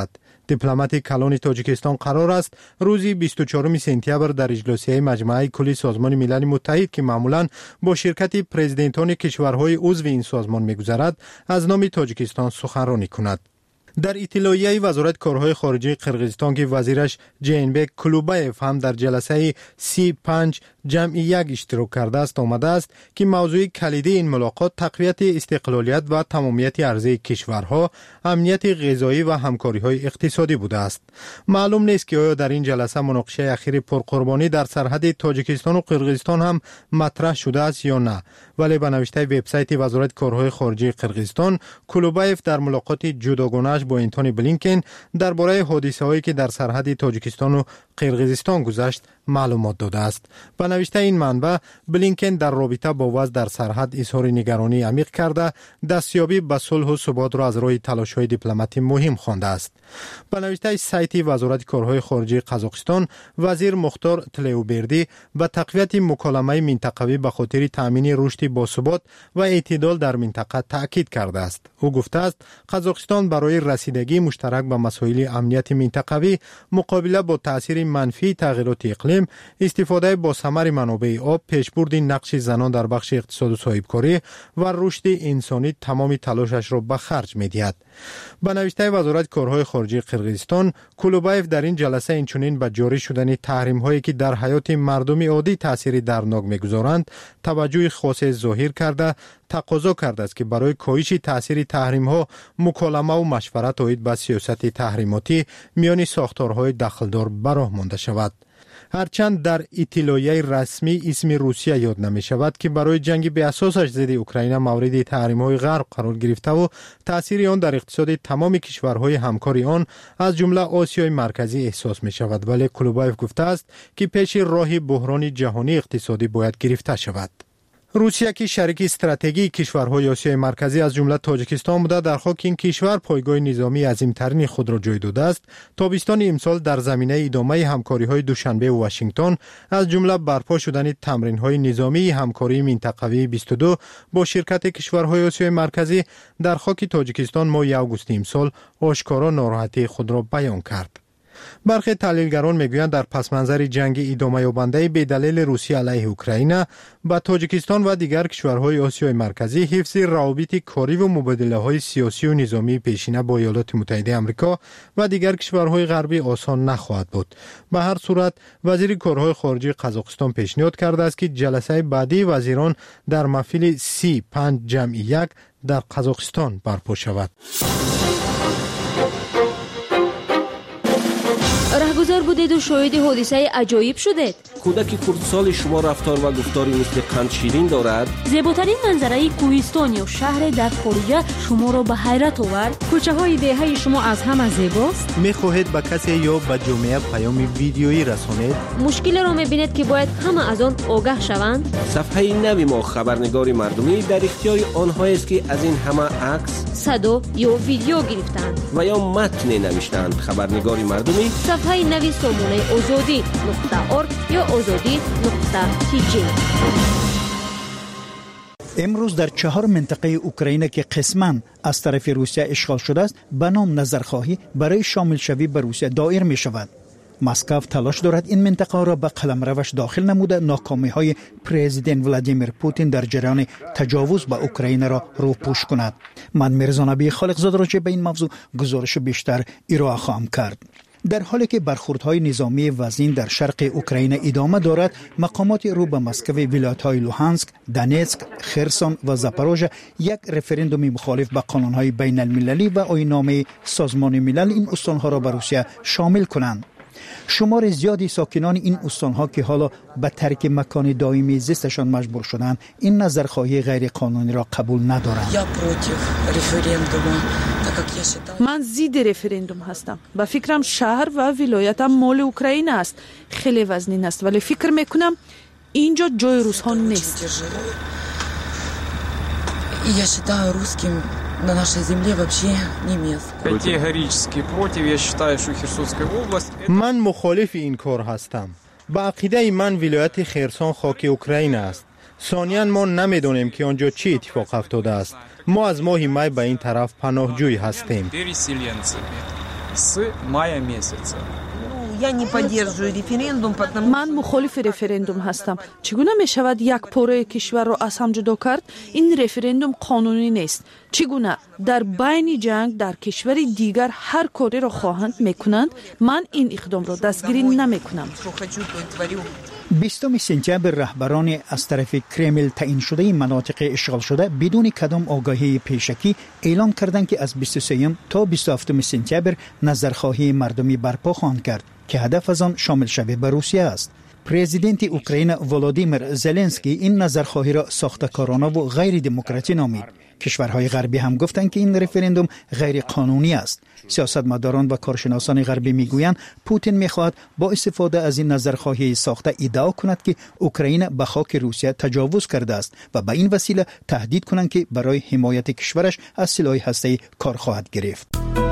دیپلمات کلان تاجیکستان قرار است روز بیست و چهارم سپتامبر در اجلاسیه مجمع کلی سازمان ملل متحد که معمولاً با شرکت پرزیدنتان کشورهای عضو این سازمان می‌گذرد از نام تاجیکستان سخنرانی کند. در اطلاعیه وزارت کارهای خارجه قرقیزستان که وزیرش جینبک کلوبایف هم در جلسه سی پنج جمع یک اشتراک کرده است آمده است که موضوع کلیدی این ملاقات تقویت استقلالیت و تمامیت ارضی کشورها، امنیت غذایی و همکاری‌های اقتصادی بوده است. معلوم نیست که آیا در این جلسه مناقشه اخیر پرقربانی در سرحد تاجیکستان و قرقیزستان هم مطرح شده است یا نه، ولی به نوشته وبسایت وزارت کارهای خارجه قرقیزستان، کلوبایف در ملاقات جداگانه‌اش با انتونی بلینکن درباره حادثه‌هایی که در سرحد تاجیکستان و قرقیزستان گذشت معلومات داده است. به نوشته این منبع، بلینکن در رابطه با وضع در سرحد اظهار نگرانی عمیق کرده دستیابی به صلح و ثبات را از راه تلاش‌های دیپلماتی مهم خوانده است. به نوشته سایت وزارت کارهای خارجه قزاقستان، وزیر مختار تلیوبردی به تقویت مکالمه منطقوی به خاطر تامین رشد باثبات و اعتدال در منطقه تاکید کرده است. او گفته است قزاقستان برای رسیدگی مشترک به مسائل امنیت منطقوی، مقابله با تاثیر منفی تغییرات اقلیم، استفاده با ثمر منابع آب، پیشبرد نقش زنان در بخش اقتصاد و صاحبکاری و رشد انسانی تمام تلاشش را به خرج می‌دهد. به نوشته وزارت کارهای خارجه قرقیزستان، کلوبایف در این جلسه اینچنین به جاری شدن تحریم‌هایی که در حیات مردم عادی تأثیر درناک می‌گذارند توجه خاص ظاهر کرده تقاضا کرده است که برای کاهش تأثیر تحریم‌ها مکالمه و مشورت عاید به سیاست تحریماتی میان ساختارهای دخلدار براه مانده شود. هرچند در اطلاعیه رسمی اسم روسیه یاد نمی شود که برای جنگ به اساسش ضد اوکراین مورد تحریم‌های غرب قرار گرفته و تأثیر آن در اقتصاد تمام کشورهای همکار آن از جمله آسیای مرکزی احساس می شود، ولی کلوبایف گفته است که پیش راه بحران جهانی اقتصادی باید گرفته شود. روسیه که شریک استراتژیک کشورهای آسیای مرکزی از جمله تاجیکستان بوده در خاک این کشور پایگاه نظامی عظیمترین خود را جای داده است، تابستان امسال در زمینه ادامه همکاری‌های دوشنبه و واشنگتن از جمله برپا شدن تمرین‌های نظامی همکاری منطقوی بیست و دو با شرکت کشورهای آسیای مرکزی در خاک تاجیکستان ماه آگوست امسال آشکارا ناراحتی خود را بیان کرد. برخی تحلیلگران میگویند در پس منظر جنگ ادامه یابنده به دلیل روسیه علیه اوکراین با تاجیکستان و دیگر کشورهای آسیای مرکزی حفظ روابط کاری و مبادله‌های سیاسی و نظامی پیشینه با ایالات متحده آمریکا و دیگر کشورهای غربی آسان نخواهد بود. به هر صورت وزیر کارهای خارجه قزاقستان پیشنهاد کرده است که جلسه بعدی وزیران در محفل سی پنج جمع یک در قزاقستان برپا شود. رهگذر بودید و شاهد حادثه عجایب شدید. کودک کردسال شما رفتار و گفتاری مثل قند شیرین دارد. زیباترین منظره کوهستان یا شهر در خارج شما را به حیرت آورد. کوچه های دهه شما از همه زیباست. میخواهید به کسی یا به جامعه پیام ویدیویی رسانید؟ مشکل را میبینید که باید همه از آن آگاه شوند. صفحه نوی ما خبرنگار مردمی در اختیار آنها است که از این همه عکس، صدا یا ویدیو گرفتند و یا متن نوشتند. خبرنگار مردمی صفحه نوی سامانه آزادی نقطه ارگ یا آزادی نقطه تی جی. امروز در چهار منطقه اوکراین که قسماً از طرف روسیه اشغال شده است به نام نظرخواهی برای شامل شوی به روسیه دایر می شود. مسکو تلاش دارد این منطقه را به قلمروش داخل نموده ناکامی های پرزیدنت ولادیمیر پوتین در جریان تجاوز به اوکراین را روپوش کند. من میرزا نبی خالقزاده راجع به این موضوع گزارش بیشتر ارائه خواهم کرد. در حالی که برخوردهای نظامی وزین در شرق اوکراین ادامه دارد، مقامات رو به مسکو ولایت‌های لوهانسک، دونتسک، خرسون و زاپاروژه یک رفراندوم مخالف به قانون‌های بین المللی و آیین‌نامه سازمان ملل این استان‌ها را به روسیه شامل کنند. شمار زیادی ساکنان این استان‌ها که حالا به ترک مکان دائمی زیستشان مجبور شدند این نظرخواهی غیر قانونی را قبول ندارند. من ضد رفراندوم هستم. با فکرم شهر و ولایتم مال اوکراین است. خیلی وزنین است ولی فکر میکنم اینجا جای روس‌ها نیست. Я считаю русским на нашей земле вообще не место. Категорически против. Я считаю, что Херсонская область... من مخالف این کار هستم. با عقیده من ولایت خرسون خاک اوکراین است. ثانیاً ما نمیدونیم که آنجا چی اتفاق افتاده است. ما از ماه می به این طرف پناهجوی هستیم. с мая месяца. Я не поддерживаю референдум, потому من مخالف رفراندوم هستم. چگونه می شود یک پاره کشور را از هم جدا کرد؟ این رفراندوم قانونی نیست. چگونه در بین جنگ در کشور دیگر هر کاری را خواهند میکنند؟ من این اقدام را دستگیری نمی کنم. بیستم سپتامبر رهبران از طرف کرمل تعیین شده مناطق اشغال شده بدون کدام آگاهی پیشکی اعلام کردند که از بیست و سوم تا بیست و هفتم سپتامبر نظرخواهی مردمی برپا خواهند کرد که هدف از آن شامل شوی به روسیه است. پرزیدنت اوکراین ولادیمیر زلنسکی این نظرخواهی را ساخته‌کارانه و غیر دموکراتی نامید. کشورهای غربی هم گفتند که این رفراندوم غیر قانونی است. سیاستمداران و کارشناسان غربی میگویند پوتین میخواهد با استفاده از این نظرخواهی ساخته ادعا کند که اوکراین به خاک روسیه تجاوز کرده است و به این وسیله تهدید کنند که برای حمایت کشورش از سلاح هسته‌ای کار خواهد گرفت.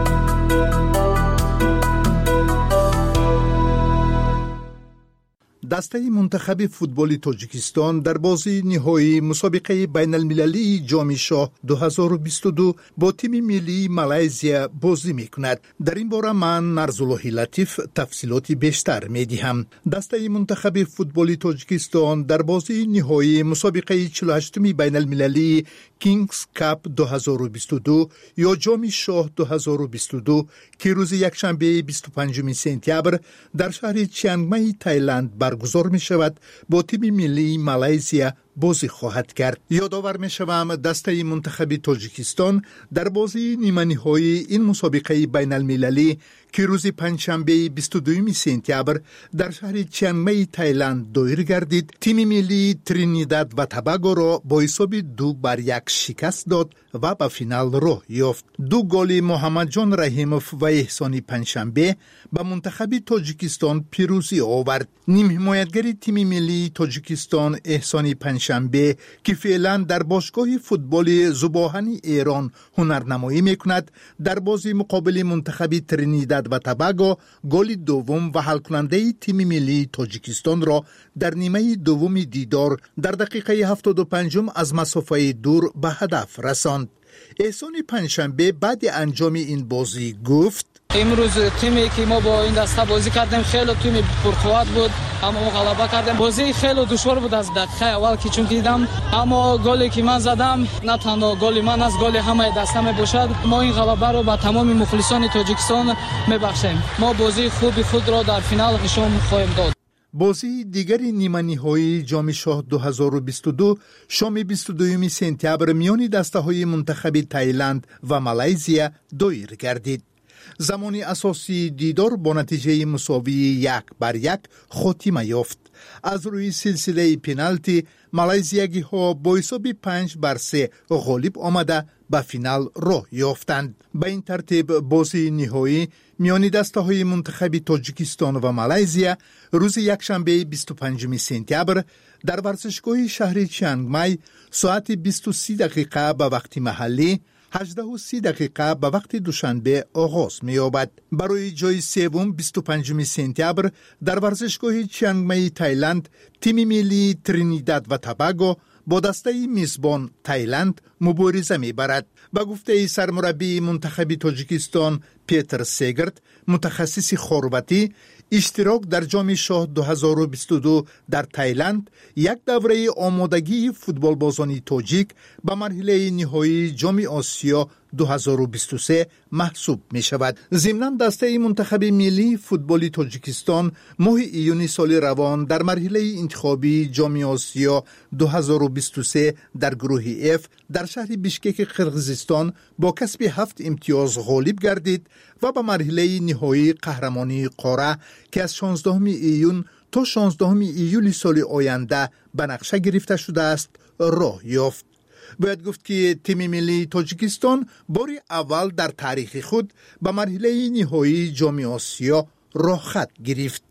دسته منتخب فوتبال تاجیکستان در بازی نهایی مسابقه بین المللی جام شاه دو هزار و بیست و دو با تیم ملی مالزیا بازی میکند. در این باره من نرزالله لطیف تفصیلاتی بیشتر میدهم. دسته منتخب فوتبال تاجیکستان در بازی نهایی مسابقه چهل و هشتم بین المللی کینگز کاپ دو هزار و بیست و دو یا جام شاه دو هزار و بیست و دو که روز یکشنبه بیست و پنجم سپتامبر در شهر چیانگ مای تایلند برگزار می شود با تیم ملی مالزیا بازی خواهد کرد. یادآور می شوم دسته منتخب تاجیکستان در بازی نیمه نهایی این مسابقه بین المللی که روز پنجشنبه بیست و دوم سپتامبر در شهر چیانگ مای تایلند دایر گردید، تیم ملی ترینیداد و توباگو را با حساب دو بر یک شکست داد و به فینال راه یافت. دو گل محمد جان رحیموف و احسان پنجشنبه به منتخب تاجیکستان پیروزی آورد. نیم حمایتگر تیم ملی تاجیکستان احسان پنجشنبه که فعلا در باشگاه فوتبال زباهن ایران هنرنمایی میکند، در بازی مقابل منتخب ترینیداد و توباگو گل دوم و حل کننده تیم ملی تاجیکستان را در نیمه دوم دیدار در دقیقه هفتاد و پنج از مسافه دور به هدف رساند. احسان پنجشنبه بعد انجام این بازی گفت: امروز تیمی که ما با این دسته بازی کردیم خیلی تیم پرقوت بود، اما ما غلبه کردیم. بازی خیلی دشوار بود از دقیقه اول که چون دیدم، اما گلی که من زدم نه تنها گل من از گل همه دسته می باشد. ما این غلبه رو به تمام مخلصان تاجیکستان میبخشیم. ما بازی خوب خود را در فینال نشان خواهیم داد. بازی دیگری نیمه نهایی جام شاه دو هزار و بیست و دو شام بیست و دوم سپتامبر میان دسته‌های منتخب تایلند و مالزیا دایر گردید. زمانی اساسی دیدار با نتیجه مساوی یک بر یک خاتمه یافت. از روی سلسله پنالتی مالزیایی ها با حساب پنج بر سه غالب آمده به فینال راه یافتند. به این ترتیب بازی نهایی میان دسته‌های منتخب تاجیکستان و مالزیا روز یکشنبه بیست و پنجم سپتامبر در ورزشگاه شهر چیانگ مای ساعت بیست و سه دقیقه به وقت محلی، هجده و سی دقیقه به وقت دوشنبه آغاز می‌یابد. برای جای سوم بیست و پنجم سپتامبر در ورزشگاه چیانگ مای تایلند تیم ملی ترینیداد و توباگو با دسته میزبان تایلند مبارزه می‌برد. به گفته سرمربی منتخب تاجیکستان پیتر سیگرت، متخصص خرواتی، اشتراک در جام شاه دو هزار و بیست و دو در تایلند یک دوره آمادگی فوتبال بازان تاجیک به مرحله نهایی جام آسیا دو هزار و بیست و سه محسوب می شود. ضمناً دسته منتخب ملی فوتبال تاجیکستان ماه ایون سال روان در مرحله انتخابی جام آسیا دو هزار و بیست و سه در گروه اف در شهر بیشکک قرقیزستان با کسب هفت امتیاز غالب گردید و به مرحله نهایی قهرمانی قاره که از شانزدهم ایون تا شانزدهم ایول سال آینده به نقشه گرفته شده است راه یافت. باید گفت که تیم ملی تاجیکستان بار اول در تاریخ خود به مرحله نهایی جام آسیا راه خط گرفت.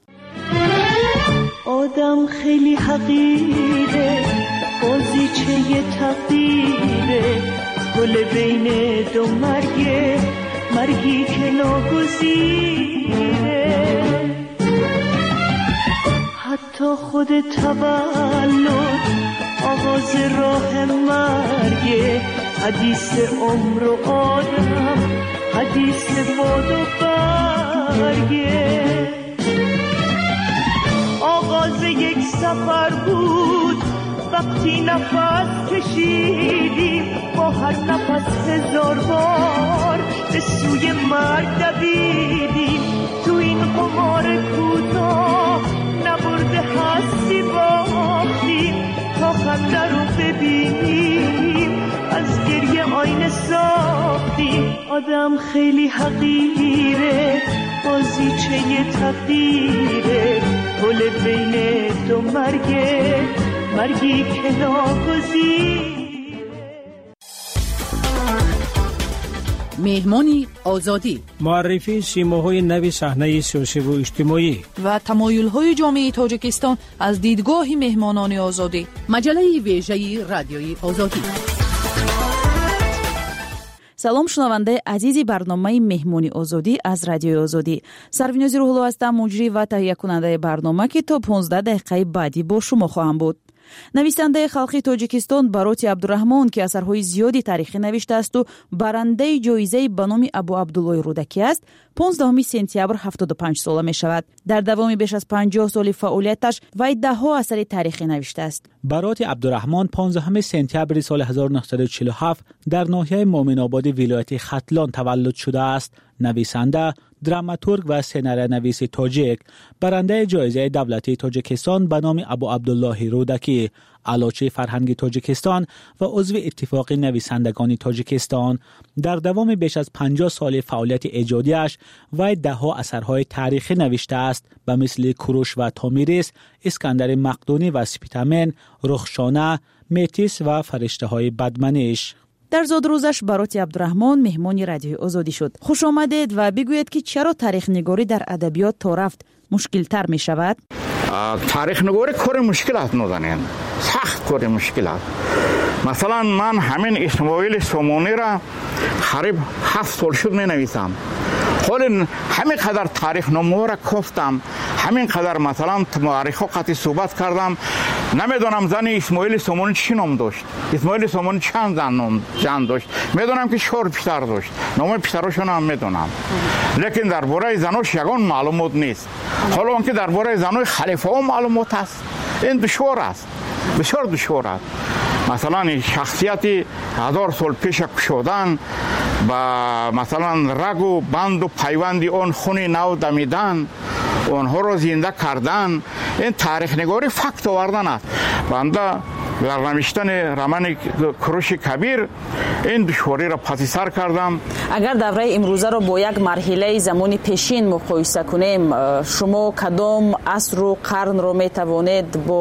آدم خیلی حقیره، بازیچه تقدیره، گل بین دو مرگه، مرگی که ناگزیره. حتی خود تولد آغاز راه مرگه، حدیث عمر و آدم، حدیث باد و برگ. هرگز. آغاز یک سفر بود وقتی نفس کشیدیم، با هر نفس هزار بار به سوی مرگ دویدیم. تو این قمار کوتاه نبرده هستی باختیم، تا خنده رو ببینیم از گریه آینه ساختیم. آدم خیلی حقیره، بازیچه تقدیره، پل بین دو مرگه، مرگی که ناگزیره. مهمانی آزادی، معرفی سیماهای نو صحنه سیاسی و اجتماعی و تمایل‌های جامعه تاجیکستان از دیدگاه مهمانان آزادی. مجله ویژه رادیوی آزادی. салом шунавандаи азизи барномаи меҳмони озодӣ аз радиои озодӣ. сарвинози рӯҳулло ҳастам, муҷрӣ ва таҳиякунандаи барнома ки то понздаҳ дақиқаи баъдӣ бо шумо хоҳам буд. нависандаи халқи тоҷикистон Бароти Абдураҳмон ки асарҳои зиёди таърихӣ навиштааст ва барандаи ҷоизаи ба номи Абу Абдуллои Рӯдакӣ аст, понздаҳуми сентябр ҳафтоду панҷ сола мешавад. дар давоми беш аз панҷоҳ соли фаъолияташ вай даҳҳо асари таърихӣ навиштааст. бароти Абдураҳмон понздаҳуми сентябри соли ҳазору наҳсаду чилу ҳафт дар ноҳияи Моминободи вилояти Хатлон таваллуд шудааст. нависанда, драматург ва сценарионависи тоҷик, барандаи ҷоизаи давлатии Тоҷикистон ба номи Абу Абдуллоҳи Рӯдакӣ, алочи фарҳанги Тоҷикистон ва узви иттифоқи нависандагони Тоҷикистон. дар давоми беш аз панҷоҳ соли фаъолияти эҷодиаш вай даҳҳо асарҳои таърихӣ навиштааст ба мисли Куруш ва Томирис, Искандари Мақдунӣ ва Спитамен, Рухшона, Метис ва Фариштаҳои Бадманиш. дар зодрӯзаш Бароти Абдураҳмон меҳмони радиои озодӣ шуд. хушомадед ва бигӯед ки чаро таърихнигорӣ дар адабиёт то рафт мушкилтар мешавад? таърихнигорӣ кори мушкил аст, нозанин сахт кори мушкил аст. масалан ман ҳамин Исмоили Сомонира қариб ҳафт сол шуд менависам. ҳоли ҳамин қадар таърихномаҳоро кофтам, ҳамин қадар масалан муаррихҳо қатъи суҳбат кардам. намедонам зани Исмоили Сомонӣ чӣ ном дошт, Исмоили Сомонӣ чанд зан ном жан дошт. медонам ки чор писар дошт, номи писарошонам ҳам медонам, лекин дар бораи занош ягон маълумот нест. ҳоло он ки дар бораи занои халифаҳо маълумот аст, ин душвор аст, бисёр душвор аст. масалан шахсияти ҳазор сол пеша кушодан ба масалан рагу банду пайванди он хуни нав дамидан, онҳоро зинда кардан, ин таърихнигори факт овардан аст. банда дар навиштани романи Куруши Кабир ин душвориро паси сар кардам. агар давраи имрӯзаро бо як марҳилаи замони пешин муқоиса кунем, шумо кадом асру қарнро метавонед бо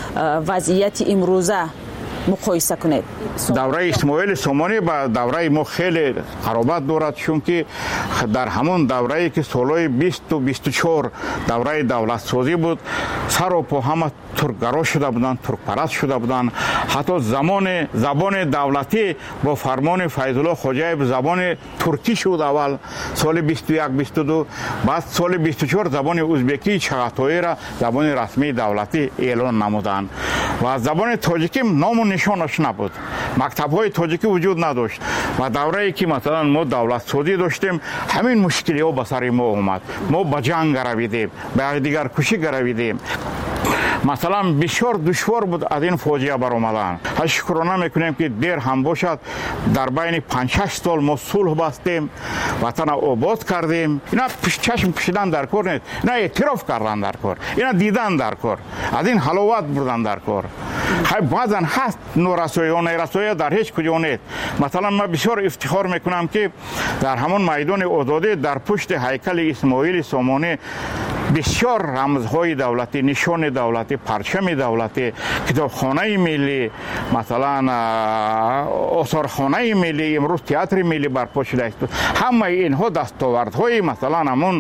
вазъияти имрӯза муқоиса кунед? давраи Исмоили Сомонӣ ба давраи мо хеле қаробат дорад, чунки дар ҳамон даврае ки солҳои бисту бисту чор давраи давлатсозӣ буд, сару по ҳама туркгаро шуда буданд, туркпараст шуда буданд. ҳатто замони забони давлатӣ бо фармони Файзулло Хоҷаев забони туркӣ шуд аввал соли бисту як бисту ду, баъд соли бисту чор забони узбекии Чағатоиро забони расмии давлатӣ эълон намуданд. ва забони тоҷикӣ ному нишонаш набуд, мактабҳои тоҷикӣ вуҷуд надошт. ва даврае ки масалан мо давлатсозӣ доштем, ҳамин мушкилиҳо ба сари мо омад. мо ба ҷанг гаравидем, ба якдигаркушӣ гаравидем. масалан бисёр душвор буд аз ин фоҷиа баромадан. ҳа шукрона мекунем ки дер ҳам бошад, дар байни панҷ шаш сол мо сулҳ бастем, ватана обод кардем. ина чашм пӯшидан дар кор нест, ина эътироф кардан дар кор, ина дидан дар кор, аз ин ҳаловат бурдан дар кор. ҳай баъзан ҳаст норасоиҳо, нерасоия дар ҳеҷ куҷо нест. масалан ман бисёр ифтихор мекунам ки дар ҳамон майдони озодӣ дар пушти ҳайкали Исмоили Сомонӣ бисёр рамзҳои давлатӣ, нишони давлатӣ, парчами давлатӣ, китобхонаи миллӣ, масалан осорхонаи миллӣ, имрӯз театри миллӣ барпо шудааст. ҳамаи инҳо дастовардҳои масалан ҳамон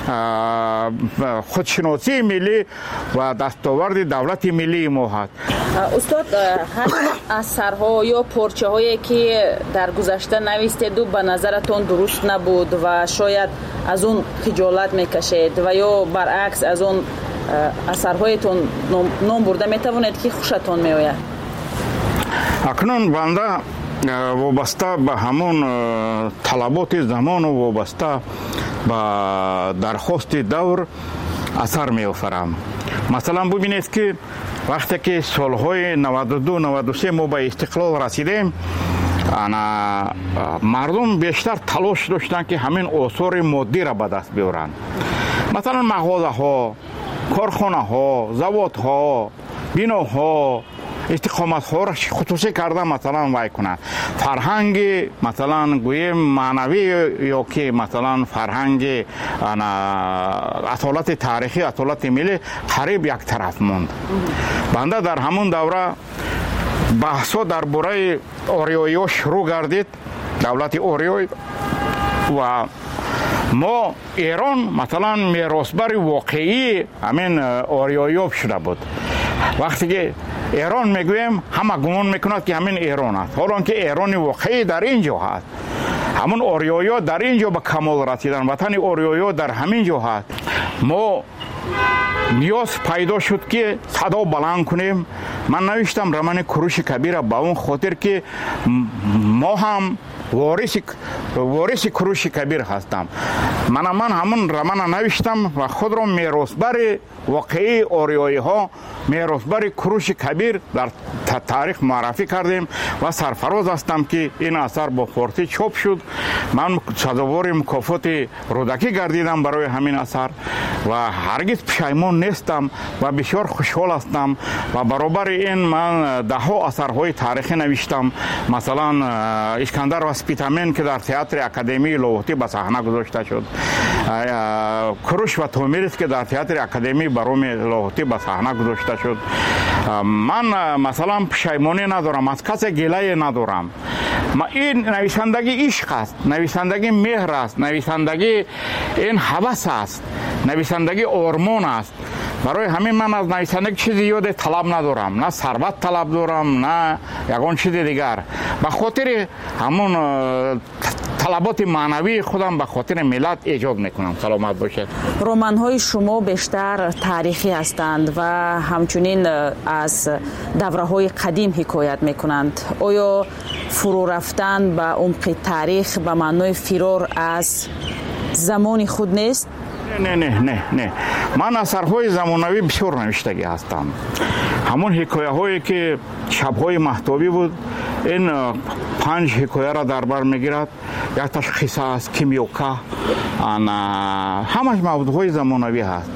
худшиносии миллӣ ва дастоварди давлати миллии мо ҳаст. устод, ҳар асарҳо ё порчаҳое ки дар гузашта навистеду ба назаратон дуруст набуд ва шояд аз он хиҷолат мекашед ва ё баръакс аз он асарҳоятон ном бурда метавонед ки хушатон меояд? акнун банда وابسته به همون طلبات زمان و وابسته به درخواست دور اثر می آفرم. مثلا ببینید که وقتی که سالهای نود و دو نود و سه ما به استقلال رسیدیم، انا مردم بیشتر تلاش داشتن که همین آثار مادی را به دست بیارن. مثلا مغازه ها، کارخانه ها، زواد ها، بیناها، استقامت ها را خصوصی کرده مثلا وای کنند. فرهنگ مثلا گویم معنوی یا که مثلا فرهنگ اصالت تاریخی، اصالت ملی قریب یک طرف موند. بنده در همون دوره بحثا درباره آریایی شروع گردید، دولت آریایی، و ما ایران مثلا میراثبر واقعی همین آریایی شده بود. وقتی که ایران میگویم همه گمان میکند که همین ایران است، حالا که ایران واقعی در اینجا هست. همون آریایی در اینجا به کمال رسیدن، وطن آریایی در همین جا هست. ما نیاز پیدا شد که صدا بلند کنیم. من نوشتم رمان کوروش کبیر به اون خاطر که ما هم وارث وارث کوروش کبیر هستم. من من همون رمان نوشتم و خود را میراثبر واقعی آریایی ها، میراثبر کوروش کبیر در تاریخ معرفی کردیم و سرفراز هستم که این اثر با فارسی چاپ شد. من سزاوار مکافات رودکی گردیدم برای همین اثر و هرگز پشیمان نیستم و بسیار خوشحال هستم. و برابر این من ده ها اثرهای تاریخی نوشتم. مثلا اسکندر و سپیتامین که در تئاتر اکادمی لاهوتی به صحنه گذاشته شد، کوروش و تومیریس که در تئاتر اکادمی بروم لاهوتی به صحنه گذاشته شد. من مثلا پشیمانی ندارم، از کسی گله ندارم. این نویسندگی عشق است، نویسندگی مهر است، نویسندگی این هوس است، نویسندگی آرمان است. برای همین من از نویسندگی چیزی یاد طلب ندارم، نه ثروت طلب دارم نه یگان چیز دیگر. به خاطر همون طلبات معنوی خودم به خاطر ملت ایجاد میکنم. سلامت باشید. رمان های شما بیشتر تاریخی هستند و همچنین از دوره های قدیم حکایت میکنند. آیا فرو رفتن به عمق تاریخ به معنای فرار از زمان خود نیست؟ نه نه نه نه من اثرهای زمانوی بسیار نوشتگی هستم. همون حکایه هایی که شبهای مهتابی بود، این پنج حکایه را در بر میگیرد. یک تاش قصه است، کیمیوکا، همش موضوعهای زمانوی هست.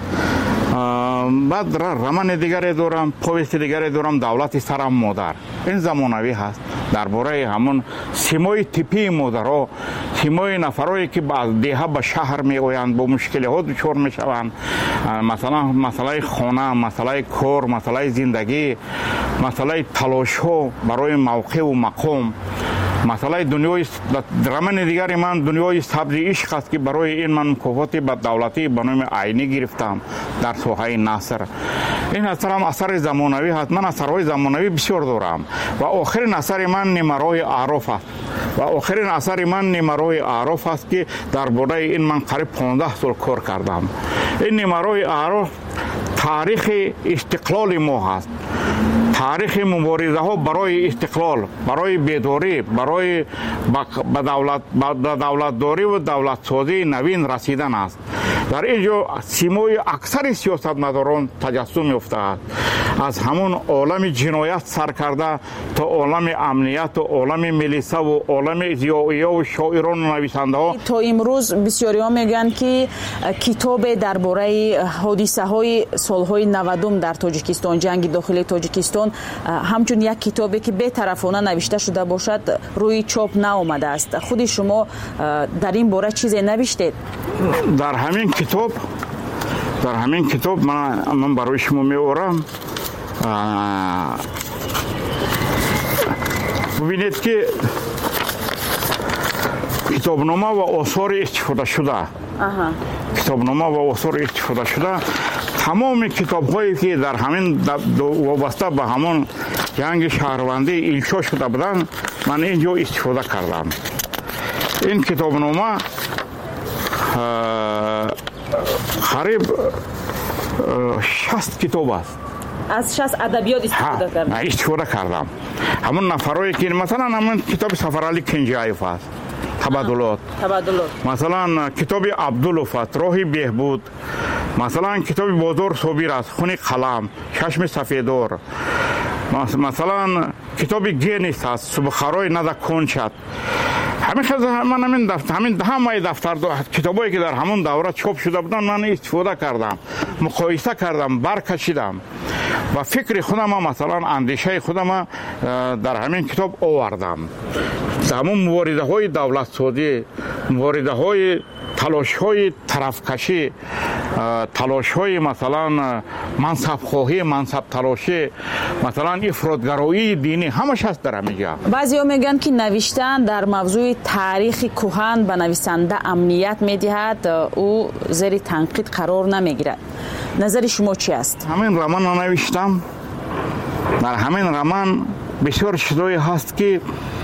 بعد رمان دیگری دارم، پویست دیگری دارم، دولت سرم مادر. این زمانوی هست درباره همون سیمای تیپی مادرها، سیمای نفرایی که از دیها به شهر می آیند، با مشکل ها دچار می شوند. مثلا مسئله خانه، مسئله کار، مسئله زندگی، مسئله تلاش ها برای موقع و مقام. مسئله دنیای رمان دیگری من دنیای سبز عشق است که برای این من مکافات به دولتی به نام عینی گرفتم در ساحه نثر. این اثر هم اثر زمانوی هست. من اثرهای زمانوی بسیار دارم و آخرین اثر من نیمروی اعراف است و آخرین اثر من نیمروی اعراف است که درباره این من قریب پانزده سال کار کردم. این نیمروی اعراف تاریخ استقلال ما هست، تاریخ مبارزه ها برای استقلال، برای بیداری، برای به دولت به دولت داری و دولت سازی نوین رسیدن است. در اینجا سیمای اکثر سیاستمداران تجسم یافته است. از همون عالم جنایت سر کرده تا عالم امنیت و عالم ملیسه و عالم ضیائیه و شاعران و نویسنده ها. تا امروز بسیاری ها میگن که کتاب درباره حادثه های سالهای نودم در تاجیکستان، جنگ داخلی تاجیکستان، همچون یک کتابی که بی‌طرفانه نوشته شده باشد روی چاپ نآمده است. خود شما در این باره چیزی نوشتید؟ در همین کتاب در همین کتاب من من برای شما می‌آورم. ببینید که کتابنامه و آثار استفاده شده کتابنامه و آثار استفاده شده تمام کتاب‌هایی که در همین وابسته به همون جنگ شهروندی ایلچا شده بودن من اینجا استفاده کردم. این کتابنامه قریب شصت کتاب است. از شش ادبیات استفاده کردم. استفاده کردم. همون نفرایی که مثلا همون کتاب سفرعلی کنجایف است. تبادلات. تبادلات. مثلا کتاب عبداللوف است. راهی بهبود. مثلا کتاب بازار صابر است. خون قلم. چشم سفیدار. مثلا کتاب گینیس است. سبخارای ندا کنچت. همین خیلی من همین دفتر همین همه دفتر کتابایی که در همون دوره چاپ شده بودن من استفاده کردم، مقایسه کردم، برکشیدم و فکر خودم مثلا اندیشه خودم در همین کتاب آوردم. همون مواریده های دولت سازی، مواریده های تلاش های طرفکشی، تلاش های مثلا منصب خواهی، منصب تلاشی، مثلا افراطگرایی دینی همش هست در همینجا. بعضیا میگن که نوشتن در موضوع تاریخ کهن به نویسنده امنیت میدهد، او زیر تنقید قرار نمیگیرد. نظر شما چی است؟ همین رمان نوشتم. در همین رمان بسیار چیزایی هست که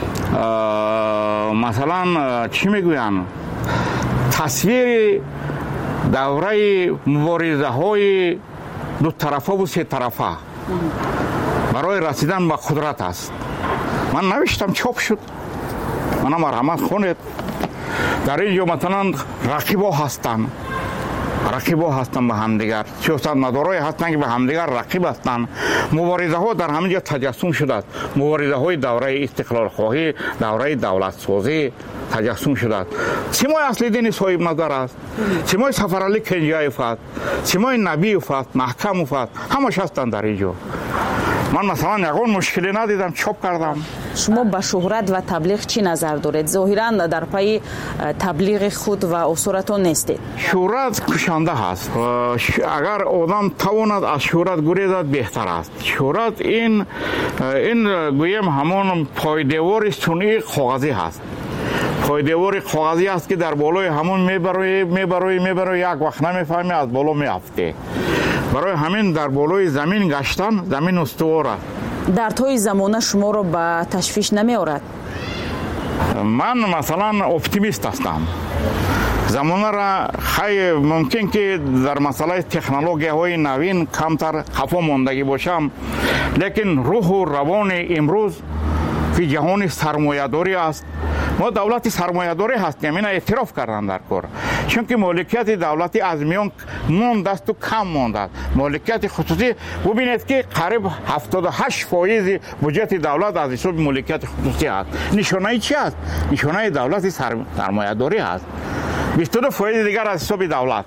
مثلا چی میگوین؟ تصویر دوره مبارزه های دو طرفه و سه طرفه برای رسیدن به قدرت است. من نوشتم، چاپ شد. من مرحمت خونید. در اینجا مثلا رقیبا هستن، رقیبا هستن به همدیگر، سیاستمدارای هستن که به همدیگر رقیب هستن. مبارزه ها در همینجا تجسم شده است. مبارزه های دوره استقلال خواهی، دوره دولت سازی تجسم شده است. سیمای اصلی دین صاحب نظر است، سیمای سفرعلی کنجایف است، سیمای نبیف است، محکموف است، همش هستن در اینجا. من مثلا یگان مشکلی ندیدم، چاپ کردم. شما به شهرت و تبلیغ چی نظر دارید؟ ظاهرا در پای تبلیغ خود و اثراتون نیستید. شهرت کشنده هست. اگر آدم تواند از شهرت گریزد بهتر است. شهرت این این گویم همون پایدیوار صنعی کاغذی هست. پایدیوار کاغذی است که در بالای همون میبروی میبروی میبروی یک وقت نمیفهمی از بالا میافته. برای همین در بالای زمین گشتن، زمین استوار است. در طی زمانه شما رو به تشویش نمی آورد؟ من مثلا اپتیمیست هستم. زمانه را خیلی ممکن که در مسئله تکنولوژی های نوین کمتر خفا ماندگی باشم، لیکن روح و روان امروز که جهان سرمایه‌داری است. ما دولت سرمایه‌داری هستیم، اینا اعتراف کردن در کار. چون که مالکیت دولتی از میان مانده است و کم مانده است. مالکیت خصوصی ببینید که قریب هفتاد و هشت فایز بودجه دولت از حساب مالکیت خصوصی است. نشانه چی است؟ نشانه دولت سرمایه‌داری است. بیست و دو فایز دیگر از حساب دولت.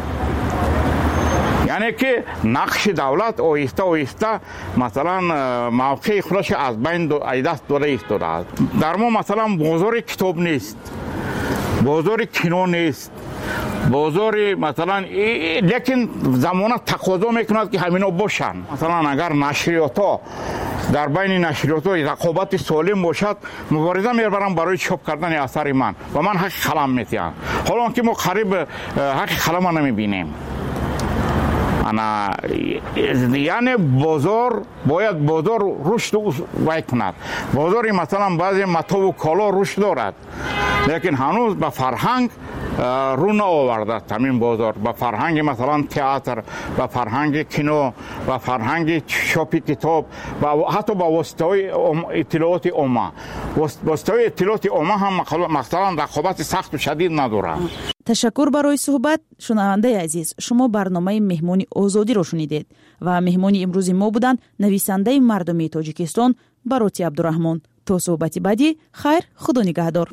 یعنی که نقش دولت آهسته آهسته مثلا موقع خودش از بین دست داده ایستاده است. در ما مثلا بازار کتاب نیست، بازار کینو نیست، بازار مثلا لیکن زمانه تقاضا میکند که همینا باشن. مثلا اگر نشریات ها در بین نشریات ها رقابت سالم باشد، مبارزه میبرم برای چاپ کردن اثر من و من حق قلم میتیم. حالا که ما قریب حق قلم نمیبینیم. انا یعنی بازار باید بازار رشد وای کند. بازاری مثلا بعضی متا و کالا رشد دارد، لیکن هنوز به فرهنگ رو نآورده است. همین بازار به فرهنگ مثلا تئاتر، به فرهنگ کینو، به فرهنگ چاپ کتاب و حتی به واسطه اطلاعات عامه. واسطه اطلاعات عامه هم مثلا رقابت سخت و شدید ندارد. تشکر برای صحبت. شنونده عزیز، شما برنامه مهمانی آزادی را شنیدید و مهمانی امروز ما بودند نویسنده مردمی تاجیکستان باروتی عبدالرحمن. تا صحبتی بعدی، خیر، خدا نگهدار.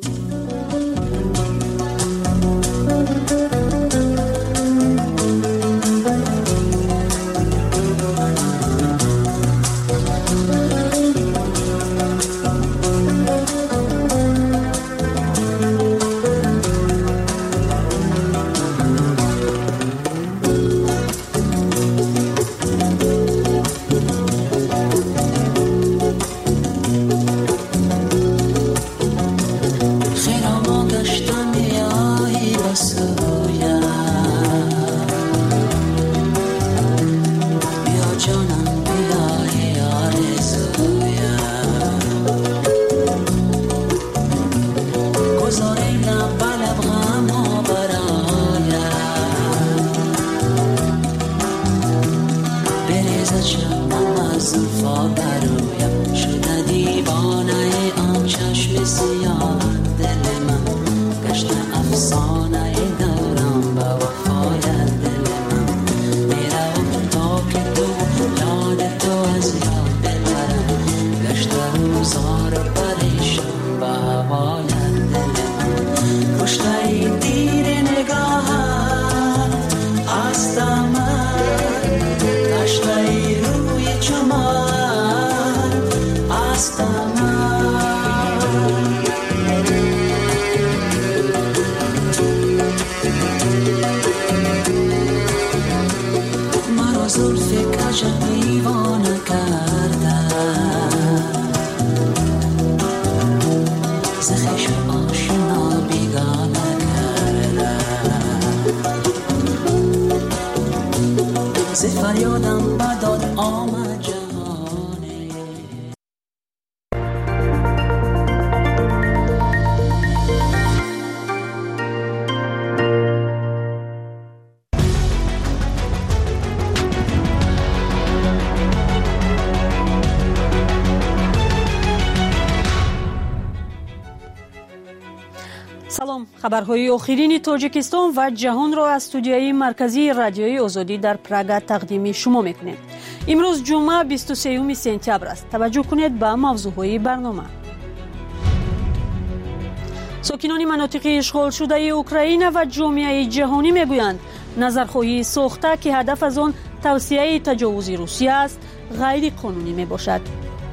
салом, хабарҳои охирини тоҷикистон ва ҷаҳонро аз студияи марказии радиои озодӣ дар Прага тақдими шумо мекунем. имрӯз ҷумъа бисту сеюми сентябр аст. таваҷҷӯҳ кунед ба мавзӯъҳои барнома. сокинони манотиқи ишғолшудаи Украина ва ҷомеаи ҷаҳонӣ мегӯянд, назархоҳии сохта ки ҳадаф аз он тавсияи таҷовузи Русия аст, ғайриқонунӣ мебошад.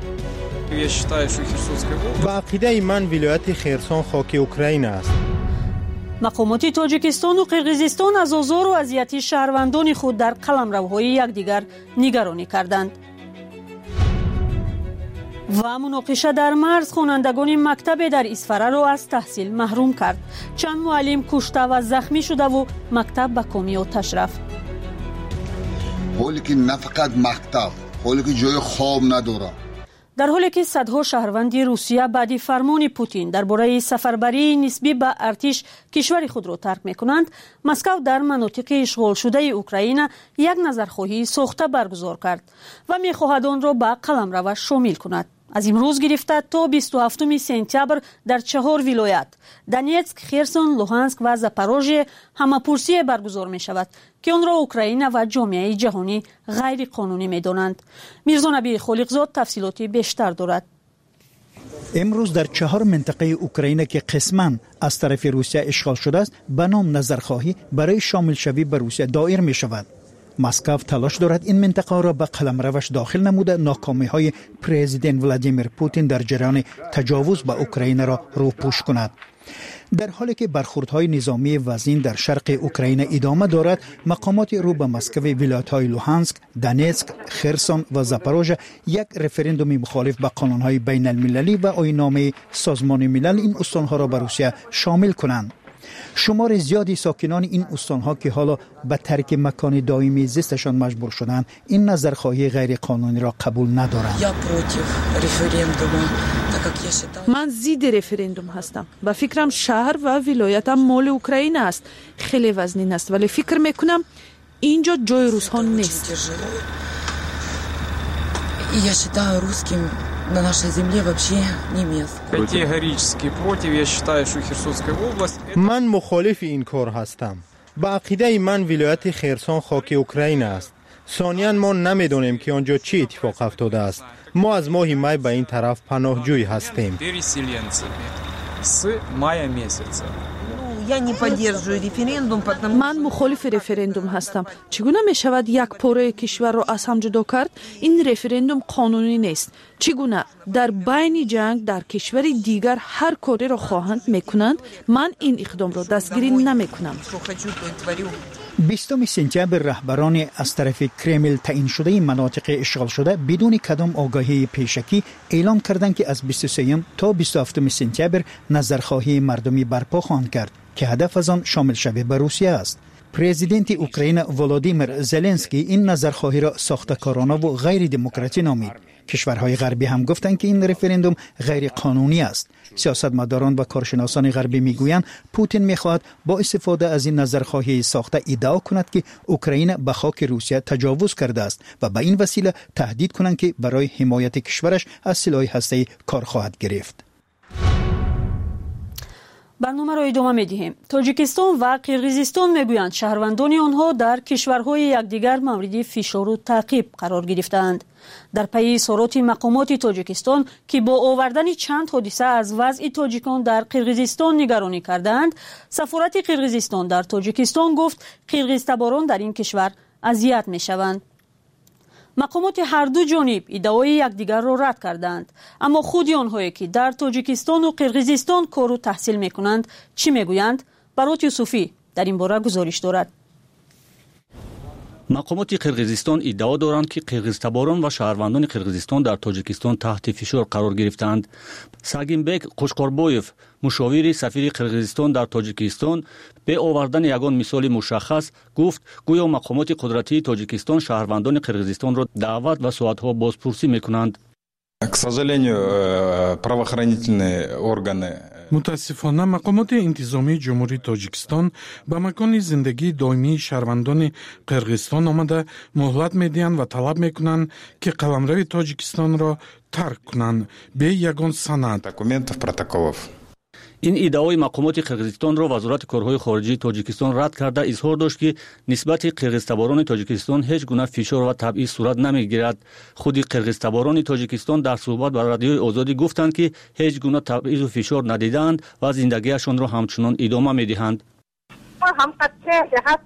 ба ақидаи ман вилояти Херсон хоки Украина аст. мақомоти Тоҷикистону Қирғизистон аз озору азияти шаҳрвандони худ дар қаламравҳои якдигар нигаронӣ карданд. ва муноқиша дар марз хонандагони мактабе дар Исфараро аз таҳсил маҳрум кард. чанд муаллим кушта ва захмӣ шудаву мактаб ба коми оташ рафт. ҳоле ки на фақат мактаб, ҳоле ки ҷои хоб надорад. дар ҳоле ки садҳо шаҳрванди Русия баъди фармони Путин дар бораи сафарбарии нисбӣ ба артиш кишвари худро тарк мекунанд, Москав дар манотиқи ишғолшудаи Украина як назархоҳии сохта баргузор кард ва мехоҳад онро ба қаламрава шомил кунад. аз имрӯз гирифта то бисту ҳафтуми сентябр дар чаҳор вилоят Донецк, Херсон, Луҳанск ва Запорожье ҳамапурсие баргузор мешавад ки онро Украина ва ҷомеаи ҷаҳонӣ ғайриқонунӣ медонанд. Мирзо Набии Холиқзод тафсилоти бештар дорад. امروز در چهار منطقه اوکراین که قسماً از طرف روسیه اشغال شده است به نام نظرخواهی برای شامل شوی به روسیه دایر می شود. مسکو تلاش دارد این منطقه را به قلمروش داخل نموده ناکامی های پرزیدنت ولادیمیر پوتین در جریان تجاوز به اوکراین را روپوش کند. در حالی که برخوردهای نظامی وزین در شرق اوکراین ادامه دارد، مقامات رو به مسکو ولایت‌های لوهانسک، دونتسک، خرسون و زاپاروژه یک رفراندوم مخالف به قانون‌های بین المللی و آیین‌نامه سازمان ملل این استان‌ها را به روسیه شامل کنند. شمار زیادی ساکنان این استان‌ها که حالا به ترک مکان دائمی زیستشان مجبور شدند، این نظرخواهی غیر قانونی را قبول ندارند. من ضد رفراندوم هستم. با فکرم شهر و ولایتم مال اوکراین است. خیلی وزنین است ولی فکر میکنم اینجا جای روس‌ها نیست. Я считаю, русским на нашей земле вообще не место. Категорически против. Я считаю, что Херсонская область... من مخالف این کار هستم. با عقیده من ولایت خرسون خاک اوکراین است. ثانیاً ما نمیدونیم که آنجا چی اتفاق افتاده است. ما از ماه می به این طرف پناهجوی هستیم. С мая месяца. من مخالف رفراندوم هستم. چگونه می شود یک پاره کشور را از هم جدا کرد؟ این رفراندوم قانونی نیست. چگونه در بین جنگ در کشور دیگر هر کاری را خواهند میکنند؟ من این اقدام را دستگیری نمی کنم. بیستم سپتامبر رهبران از طرف کرمل تعیین شده مناطق اشغال شده بدون کدام آگاهی پیشکی اعلام کردند که از بیست و سه تا بیست و هفت سپتامبر نظرخواهی مردمی برپا خواهند کرد که هدف از آن شامل شوی به روسیه است. پرزیدنت اوکراین ولادیمیر زلنسکی این نظرخواهی را ساخته‌کارانه و غیر دموکراتیک نامید. کشورهای غربی هم گفتند که این رفراندوم غیر قانونی است. سیاستمداران و کارشناسان غربی میگویند پوتین میخواهد با استفاده از این نظرخواهی ساخته ادعا کند که اوکراین به خاک روسیه تجاوز کرده است و به این وسیله تهدید کنند که برای حمایت کشورش از سلاح هسته‌ای کار خواهد گرفت. برنامه را ادامه می‌دهیم. تاجیکستان و قرقیزستان میگویند شهروندان آنها در کشورهای یکدیگر مورد فشار و تعقیب قرار گرفتند. در پی اظهارات مقامات تاجیکستان که با آوردن چند حادثه از وضع تاجیکان در قرقیزستان نگرانی کردند، سفارت قرقیزستان در تاجیکستان گفت قرقیزتباران در این کشور اذیت می‌شوند. مقامات هر دو جانب ادعای یکدیگر را رد کردند، اما خود آنهایی که در تاجیکستان و قرقیزستان کار و تحصیل میکنند چی میگویند؟ برات یوسفی در این باره گزارش دارد. مقامات قرقیزستان ادعا دارند که قرقیزتباران و شهروندان قرقیزستان در تاجیکستان تحت فشار قرار گرفتند. ساگینبек قوشقوربоев، مشاور سفیر قرقیزستان در تاجیکستان، به آوردن یگان مثال مشخص گفت گویا مقامات قدرتی تاجیکستان شهروندان قرقیزستان را دعوت و ساعتها بازپرسی میکنند. К сожалению, правоохранительные органы متاسفانه مقامات انتظامی جمهوری تاجیکستان به مکان زندگی دائمی شهروندان قرقیزستان آمده مهلت میدهند و طلب میکنند که قلمرو تاجیکستان را ترک کنند به یگان سند. دокументов, протоколов. این ادعای مقامات قرقیزستان را وزارت کارهای خارجه تاجیکستان رد کرده اظهار داشت که نسبت قرقیزتباران تاجیکستان هیچ گونه فشار و تبعیض صورت نمیگیرد. خود قرقیزتباران تاجیکستان در صحبت با رادیوی آزادی گفتند که هیچ گونه تبعیض و فشار ندیدند و زندگیشان را همچنان ادامه میدهند. هم قطعه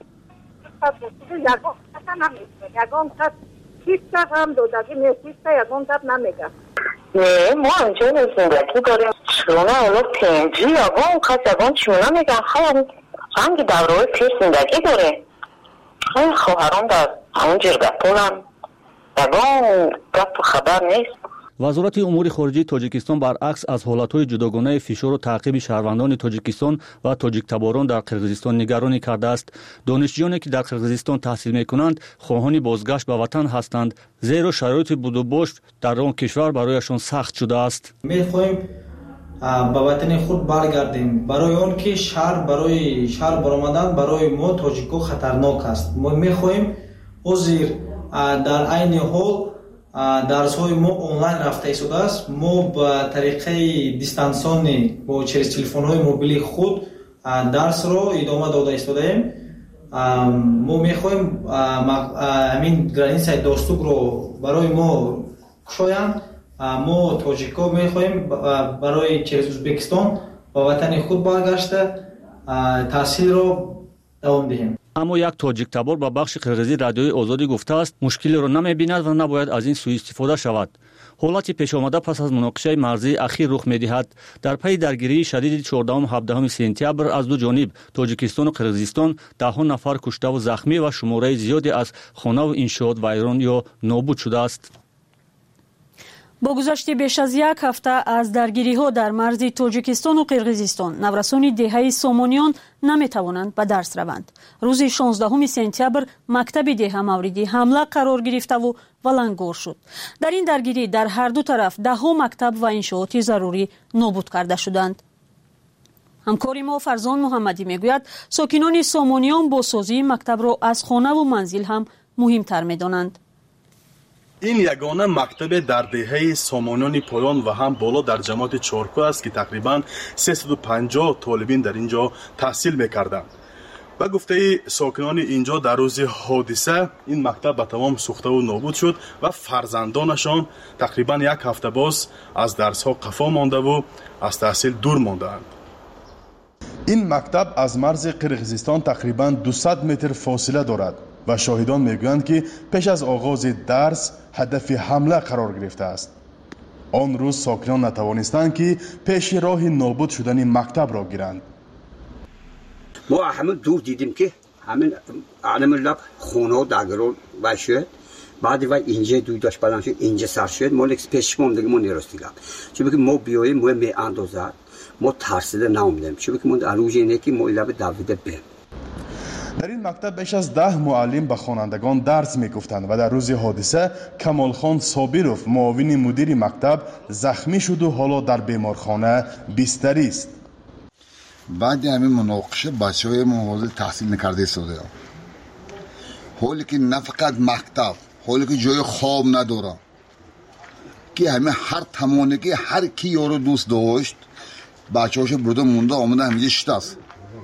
یگان تب هیچ هم دودگی نیست یگان تب نمیگه. نه ما اینجا زندگی داریم چونه اولا پنجی یگان کس یگان چونه میگن خیلی رنگ دوره پیر زندگی داره. خیلی خواهران در همون جرگپولن یگان گفت خبر نیست. وزارت امور خارجه تاجیکستان برعکس از حالتهای جداگانه فشار و تعقیب شهروندان تاجیکستان و تاجیکتباران در قرقیزستان نگرانی کرده است. دانشجویانی که در قرقیزستان تحصیل میکنند خواهان بازگشت به وطن هستند، زیرا شرایط بود و باش در آن کشور برایشان سخت شده است. میخواهیم به وطن خود برگردیم، برای آن که شهر برای شهر برآمدن برای ما تاجیکو خطرناک است. ما میخواهیم حاضر در عین حال درس های ما آنلاین رفته ایستاده است. ما با طریقه دیستانسیونی با چرس تلفن های موبیلی خود درس را ادامه داده ایستاده ایم. ما میخواهیم همین گرانیسه داستوک رو برای ما کشایند. ما تاجیکا میخواهیم برای چرس ازبکستان و وطن خود برگشته تحصیل را دوام دهیم. اما یک تاجیک تبار با بخش قرقیزی رادیوی آزادی گفته است مشکلی را نمی‌بیند و نباید از این سوء استفاده شود. حالت پیش آمده پس از مناقشه مرزی اخیر رخ می‌دهد. در پی درگیری شدید چهاردهم و هفدهم سپتامبر از دو جانب تاجیکستان و قرقیزستان ده نفر کشته و زخمی و شماره زیادی از خانه و انشاءات ویران یا نابود شده است. با گذشت بیش از یک هفته از درگیری‌ها در مرز تاجیکستان و قرقیزستان، نورسان دهه سامانیان نمی‌توانند به درس روند. روز شانزدهم سپتامبر مکتب دهه مورد حمله قرار گرفته و ولنگار شد. در این درگیری در هر دو طرف ده مکتب و انشاءات ضروری نابود کرده شدند. همکار ما فرزان محمدی میگوید ساکنان سامانیان با سازی مکتب را از خانه و منزل هم مهمتر می‌دانند. این یگانه مکتب در دهه سامانیان پایان و هم بالا در جماعت چارکو است که تقریباً سیصد و پنجاه طالبین در اینجا تحصیل میکردند. و گفته ساکنان اینجا در روز حادثه این مکتب به تمام سوخته و نابود شد و فرزندانشان تقریباً یک هفته باز از درس ها قفا مانده و از تحصیل دور ماندند. این مکتب از مرز قرقیزستان تقریباً دویست متر فاصله دارد و شاهدان میگویند که پیش از آغاز درس هدف حمله قرار گرفته است. آن روز ساکنان نتوانستند که پیش راه نابود شدن مکتب را گیرند. ما همه دور دیدیم که همین علم لب خونه و دگرون باشه. بعد و اینجا دوی داشت بلند شد، اینجا سر شد. ما لیکس پیش موندگی ما نیرستیدیم. چون که ما بیاییم ما می اندازد ما ترسیده نمیدیم. چون که ما عروج اینه که ما لب دویده بیم. در این مکتب بیش از ده معلم به خوانندگان درس میگفتند و در روز حادثه کمال خان صابروف معاون مدیر مکتب زخمی شد و حالا در بیمارخانه بستری است. بعد همین مناقشه بچه‌های ما حاضر تحصیل نکرده ایستاده، حالی که نه فقط مکتب، حالی که جای خواب نداره، که همه هر تمانه که هر کی یارو دوست داشت بچه‌هاش برده مونده آمده همینجا شتاست.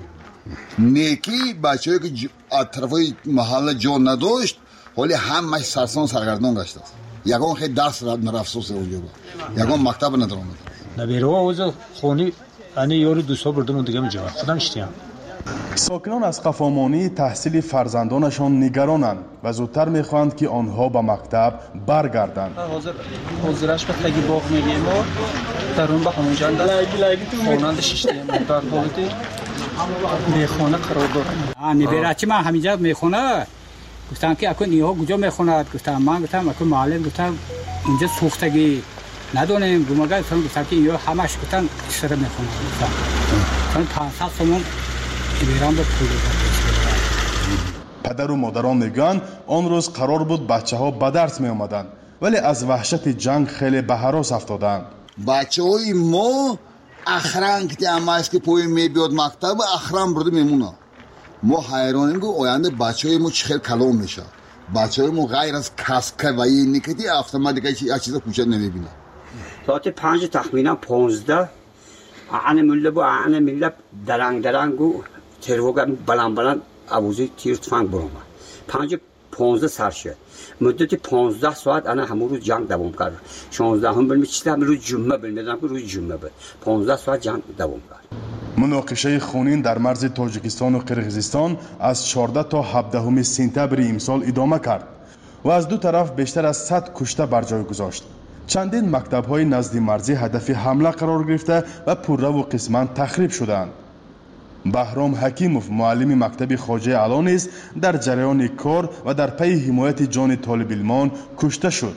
نیکی بچه‌ای که ج... از طرفای محل جا نداشت ولی همش سرسان سرگردان گشته است. یگان خیلی درس نرفت سوسه اونجا با یگان مکتب ندارم. نبیرو اوز خونی انی یوری دوستا بردن اون دیگه میجا خودم اشتیام. ساکنان از قفامانی تحصیل فرزندانشان نگرانند و زودتر میخواهند که آنها به مکتب برگردند. حاضر حاضرش به تگی باغ میگیم و در اون به همونجا خونند شیشتیم در حالتی میخونه قرار دارم. نبیره چی من همینجا میخونه گفتم که اکو نیها کجا میخوند گفتم من گفتم اکو معلم گفتم اینجا سوختگی ندونیم گمگه گفتم گفتم که اینجا همش گفتم اشتره میخونه گفتم گفتم پانصد سومون ایران به پول پدر و مادران میگن آن روز قرار بود بچه ها به درس می آمدن ولی از وحشت جنگ خیلی به هراس افتادند. بچه های ما اخران که اما است که پای می بیاد مکتب اخران برده میمونه. ما حیرانیم که آینده بچه های ما چه کلام میشه. بچه های ما غیر از کسکه و این نکتی افتما دیگه چیز کوچک نمیبینه. ساعت پنج تخمینا پانزده آن مله با آن مله درنگ درنگ و تروگا بلند بلند آوازی تیر تفنگ برام. پنج پانزده سر شد. مدت پانزده ساعت آن همون روز جنگ دوام کرد. شانزده هم بلمی چیزی هم روز جمعه بلمیدم که روز جمعه بود. پانزده ساعت جنگ دوام کرد. مناقشه خونین در مرز تاجیکستان و قرقیزستان از چهارده تا هفده سپتامبر امسال ادامه کرد و از دو طرف بیشتر از صد کشته بر جای گذاشت. چندین مکتب‌های نزدی مرزی هدف حمله قرار گرفته و پوره و قسما تخریب شدند. بهرام حکیموف معلم مکتب خواجه علا نیز در جریان کار و در پی حمایت جان طالب علمان کشته شد.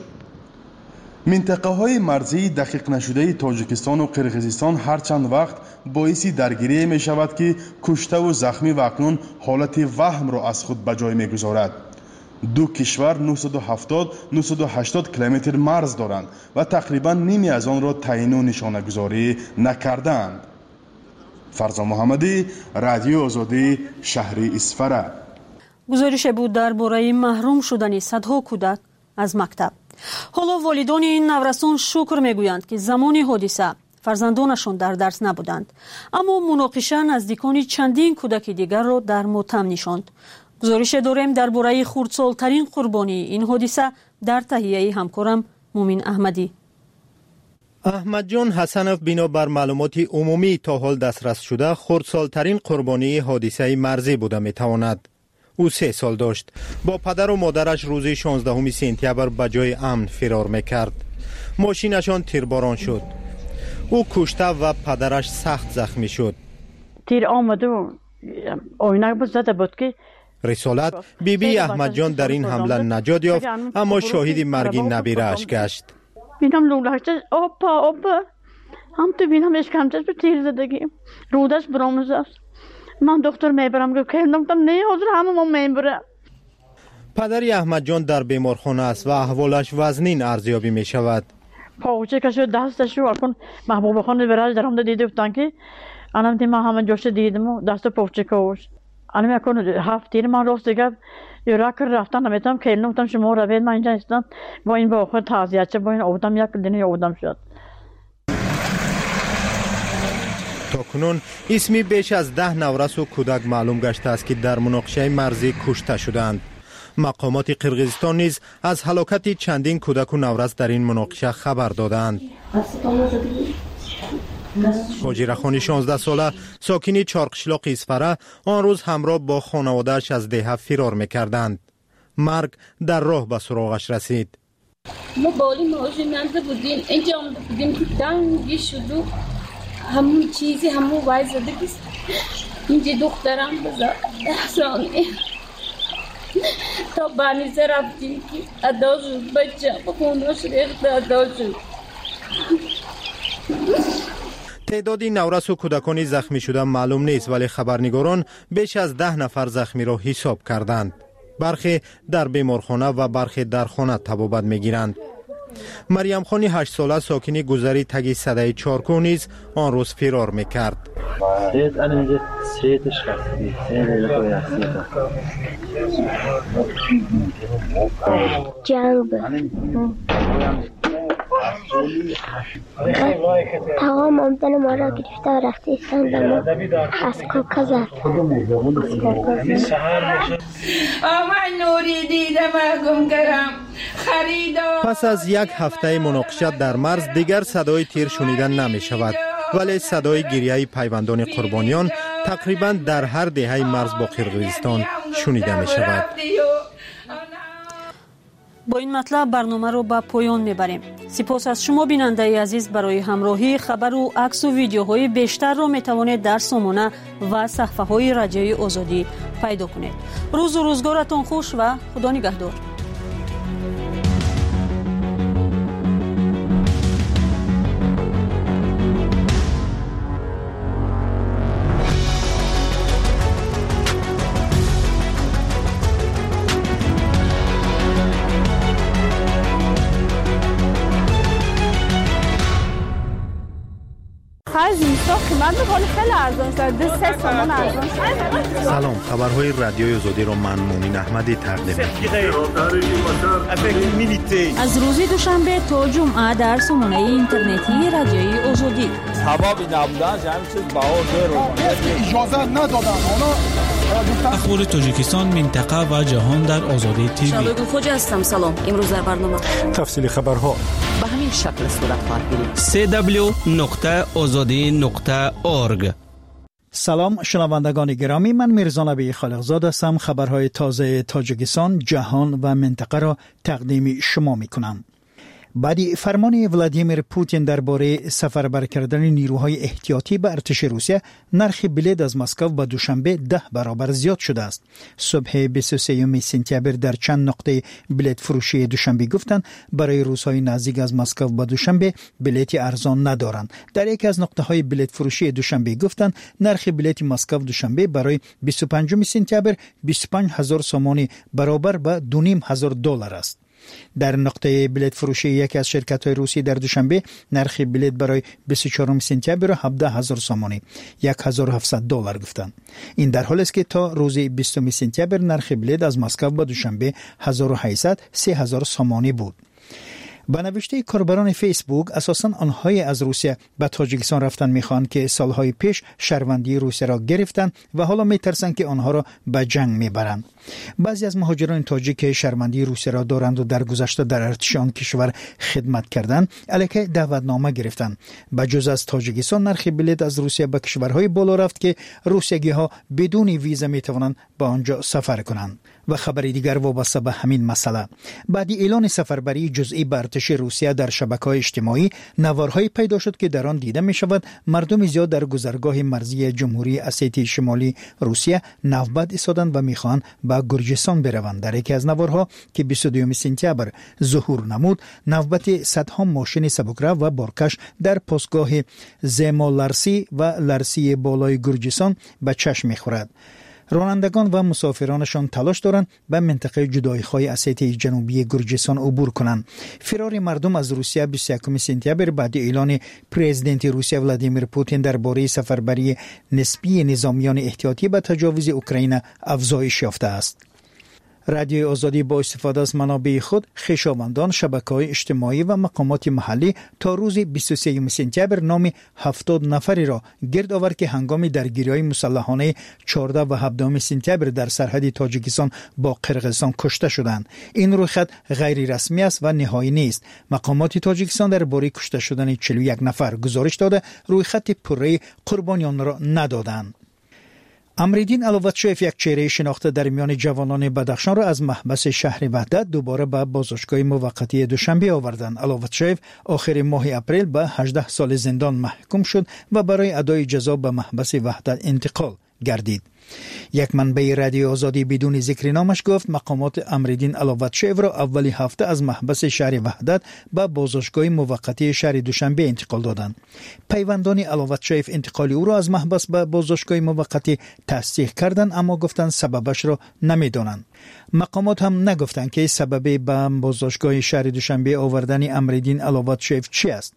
منطقه های مرزی دقیق نشده تاجیکستان و قرقیزستان هر چند وقت باعث درگیری می شود که کشته و زخمی و اکنون حالت وهم را از خود به جای می گذارد. دو کشور نهصد و هفتاد تا نهصد و هشتاد کیلومتر مرز دارند و تقریبا نیمی از آن را تعیین و نشانه گذاری نکردند. فرزان محمدی، رادیو آزادی، شهر اسفره. گزارش بود درباره محروم شدن صدها کودک از مکتب. حالا والدان این نورسان شکر میگویند که زمان حادثه فرزندانشان در درس نبودند، اما مناقشه نزدیکان چندین کودک دیگر را در ماتم نشاند. گزارش داریم درباره خردسالترین قربانی این حادثه در تهیه همکارم مومین احمدی. احمد جان حسنوف بنابر معلومات عمومی تا حال دسترس شده خردسالترین قربانی حادثه مرزی بوده میتواند. او سه سال داشت. با پدر و مادرش روز شانزدهم سپتامبر به جای امن فرار میکرد. ماشینشان تیرباران شد. او کشته و پدرش سخت زخمی شد. تیر آمده و آینه بود زده بود که رسالت بی بی احمد جان در این حمله نجات یافت، اما شاهد مرگ نبیره اش گشت. بینم لولاشت آپا آپا هم تو بینم اشکمچش به تیر زدگی رودش برامز است. من دکتر میبرم که کردم نه حضور همه ما میبرم. پدری احمد جان در بیمارخانه است و احوالش وزنین ارزیابی می شود. پاوچه کشو دستش رو اکن محبوب خانه برای در هم دیده بودن که انم تیم همه جوش دیدم و دست پاوچه کش انم اکن هفت تیر من راست دیگه یورا کر رفتن نمیتونم که نمیتونم شما رو بید من اینجا استم با این با آخر تعذیت چه با این آودم یک دنی آودم شد. تاکنون اسمی بیش از ده نورس و کودک معلوم گشته است که در مناقشه مرزی کشته شدند. مقامات قرقیزستان نیز از هلاکت چندین کودک و نورس در این مناقشه خبر دادند. حاجی خانی شانزده ساله ساکنی چارقشلاق اسفره آن روز همراه با خانواده‌اش از دیه فرار می‌کردند. مرگ در راه به سراغش رسید. ما بالی ماشین نزده بودیم اینجا آمده بودیم که دنگی شد و همون چیزی همون وای زده کست اینجا دخترم بزد احسانی تا بانیزه رفتیم که ادا شد بچه بخوناش ریخت ادا شد. تعدادی نورس و کودکانی زخمی شده معلوم نیست، ولی خبرنگاران بیش از ده نفر زخمی را حساب کردند. برخی در بیمارخانه و برخی در خانه طبابت میگیرند. مریم خانی هشت ساله ساکنی گذری تگی صدای چارکو نیز آن روز فرار میکرد. جنگ تمام آمدن ما را گرفته و رفته ایستان و ما از کوکا زد. آمن نوری دیدم گمگرم خریدار. پس از یک هفته مناقشت در مرز دیگر صدای تیر شنیدن نمی شود، ولی صدای گریه پیوندان قربانیان تقریبا در هر دهه مرز با قرقیزستان شنیده می شود. با این مطلب برنامه رو به پایان میبریم. سپاس از شما بیننده عزیز برای همراهی. خبر و عکس و ویدیوهای بیشتر رو میتوانید در سامانه و صفحه های رادیوی آزادی پیدا کنید. روز و روزگارتان خوش و خدا نگهدار. سلام، خبرهای رادیوی آزادی رو من مومین احمدی تقدیم می‌کنم. از روز دوشنبه تا جمعه در سامانه اینترنتی رادیوی آزادی. هوا بی نبودن همین چیز باور رو اجازه ندادن. اخبار تاجیکستان، منطقه و جهان در آزادی تیوی. شبگون خوج هستم. سلام. امروز در برنامه تفصیل خبرها به همین شکل صورت خواهد گرفت. سی دبلیو نقطه آزادی نقطه اورگ. سلام شنوندگان گرامی، من میرزا نبی خالقزاد هستم. خبرهای تازه تاجیکستان، جهان و منطقه را تقدیم شما میکنم. بعد فرمان ولادیمیر پوتین درباره سفربر کردن نیروهای احتیاطی به ارتش روسیه، نرخ بلیط از مسکو به دوشنبه ده برابر زیاد شده است. صبح بیست و سوم سپتامبر در چند نقطه بلیط فروشی دوشنبه گفتند برای روزهای نزدیک از مسکو به دوشنبه بلیط ارزان ندارند. در یکی از نقطه های بلیط فروشی دوشنبه گفتند نرخ بلیط مسکو دوشنبه برای بیست و پنجم سپتامبر بیست و پنج هزار سومانی برابر به دو و نیم هزار دلار است. در نقطه بلیط فروشی یکی از شرکت‌های روسی در دوشنبه نرخ بلیط برای بیست و چهارم سپتامبر هفده هزار سومانی هزار و هفتصد دلار گفتند. این در حالی است که تا روز بیستم سپتامبر نرخ بلیط از مسکو به دوشنبه هزار و هشتصد سه هزار سومانی بود. با نوشته کاربران فیسبوک، اساساً آنهای از روسیه به تاجیکستان رفتن میخوان که سالهای پیش شهروندی روسیه را گرفتن و حالا میترسن که آنها را به جنگ میبرند. بعضی از مهاجران تاجیک شهروندی روسیه را دارند و در گذشته در ارتش آن کشور خدمت کردند، علیه دعوتنامه گرفتند. بجز از تاجیکستان، نرخ بلیط از روسیه به کشورهای بالا رفت که روسیگی‌ها بدون ویزا میتوانند به آنجا سفر کنند. و خبری دیگر وابسته به همین مسئله، بعد اعلان سفربری جزئی به ارتش روسیه در شبکه‌های اجتماعی، نوارهایی پیدا شد که در آن دیده می شود مردم زیاد در گذرگاه مرزی جمهوری اسیتی شمالی روسیه نوبت ایستادند و میخوان به گرجستان بروند. در یکی از نوارها که بیست و دوم سپتامبر ظهور نمود، نوبت صدها ماشین سبکرو و بارکش در پاسگاه زمالارسی و لارسی بالای گرجستان به چشم میخورد. رانندگان و مسافرانشان تلاش دارند به منطقه جدایی‌خواه اسیتی جنوبی گرجستان عبور کنند. فرار مردم از روسیه بیست و یکم سپتامبر بعد اعلان پرزیدنت روسیه ولادیمیر پوتین درباره سفربری نسبی نظامیان احتیاطی به تجاوز اوکراین افزایش یافته است. رادیوی آزادی با استفاده از منابع خود، خویشاوندان، شبکه‌های اجتماعی و مقامات محلی تا روز بیست و سوم سپتامبر نام هفتاد نفری را گرد آورد که هنگام درگیری‌های مسلحانه چهارده و هفده سپتامبر در سرحد تاجیکستان با قرقیزستان کشته شدند. این رویداد غیر رسمی است و نهایی نیست. مقامات تاجیکستان درباره کشته شدن چهل و یک نفر گزارش داده، رویخط پره قربانیان را ندادند. امریدین علوتشویف، یک چهره شناخته در میان جوانان بدخشان را از محبس شهر وحدت دوباره به بازداشتگاه موقتی دوشنبه آوردند. علوتشویف آخر ماه اپریل به هجده سال زندان محکوم شد و برای ادای جزا به محبس وحدت انتقال گردید. یک منبع رادیو آزادی بدون ذکر نامش گفت مقامات امریدین علوتشویف را اولی هفته از محبس شهر وحدت به بازداشتگاه موقتی شهر دوشنبه انتقال دادند. پیوندان علوتشویف انتقال او را از محبس به بازداشتگاه موقتی تصدیق کردند، اما گفتند سببش را نمیدانند. مقامات هم نگفتند که سبب به بازداشتگاه شهر دوشنبه آوردن امریدین علوتشویف چی است.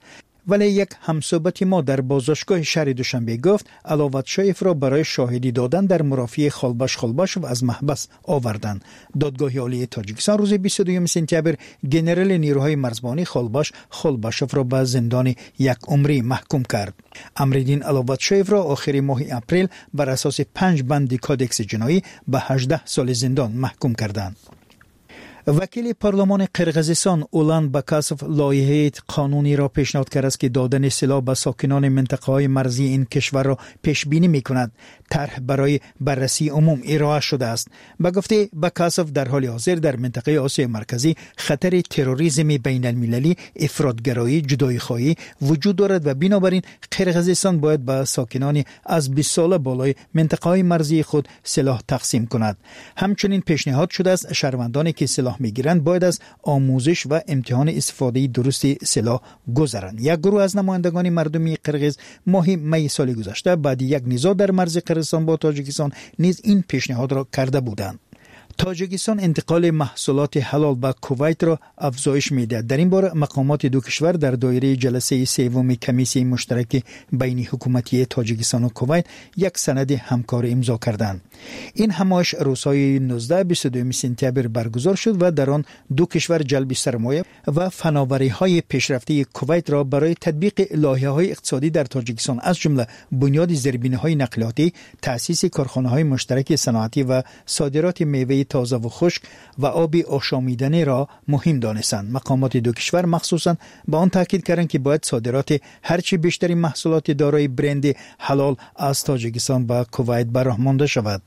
ولی یک همصحبت ما در بازداشتگاه شهر دوشنبه گفت علاوت شایف را برای شاهدی دادن در مرافعه خالباش خالباش و از محبس آوردند. دادگاه عالی تاجیکستان روز بیست و دوم سپتامبر گنرال نیروهای مرزبانی خالباش خالباشف را به زندان یک عمری محکوم کرد. امردین علاوت شایف را آخر ماه اپریل بر اساس پنج بند کادکس جنایی به هجده سال زندان محکوم کردند. وکیل پارلمان قرقیزستان اولان بکاسف لایحه قانونی را پیشنهاد کرده است که دادن سلاح به ساکنان منطقه‌های مرزی این کشور را پیش بینی می‌کند. طرح برای بررسی عموم ارائه شده است. به گفته بکاسف در حال حاضر در منطقه آسیا مرکزی خطر تروریسم بین المللی، افراطگرایی، جدایی‌خواهی وجود دارد و بنابراین قرقیزستان باید به ساکنان از بیست ساله بالای منطقه‌های مرزی خود سلاح تقسیم کند. همچنین پیشنهاد شده است شهروندانی که سلاح میگیرند باید از آموزش و امتحان استفاده درست سلاح گذرند. یک گروه از نمایندگان مردمی قرقیز ماه می سال گذشته بعد یک نزاع در مرز قرقیزستان با تاجیکستان نیز این پیشنهاد را کرده بودند. تاجیکستان انتقال محصولات حلال به کویت را افزایش می‌دهد. در این باره مقامات دو کشور در دایره جلسه سوم کمیسیون مشترک بین حکومتی تاجیکستان و کویت یک سند همکاری امضا کردند. این همایش روزهای نوزده بیست و دو سپتامبر برگزار شد و در آن دو کشور جلب سرمایه و فناوری‌های پیشرفته کویت را برای تطبیق لایحه‌های اقتصادی در تاجیکستان از جمله بنیاد زیربناهای نقلیاتی، تأسیس کارخانه‌های مشترک صنعتی و صادرات میوه تازه و خشک و آب آشامیدنی را مهم دانستند. مقامات دو کشور مخصوصاً به آن تاکید کردند که باید صادرات هرچی بیشتری محصولات دارای برند حلال از تاجیکستان به کویت به راه مانده شود.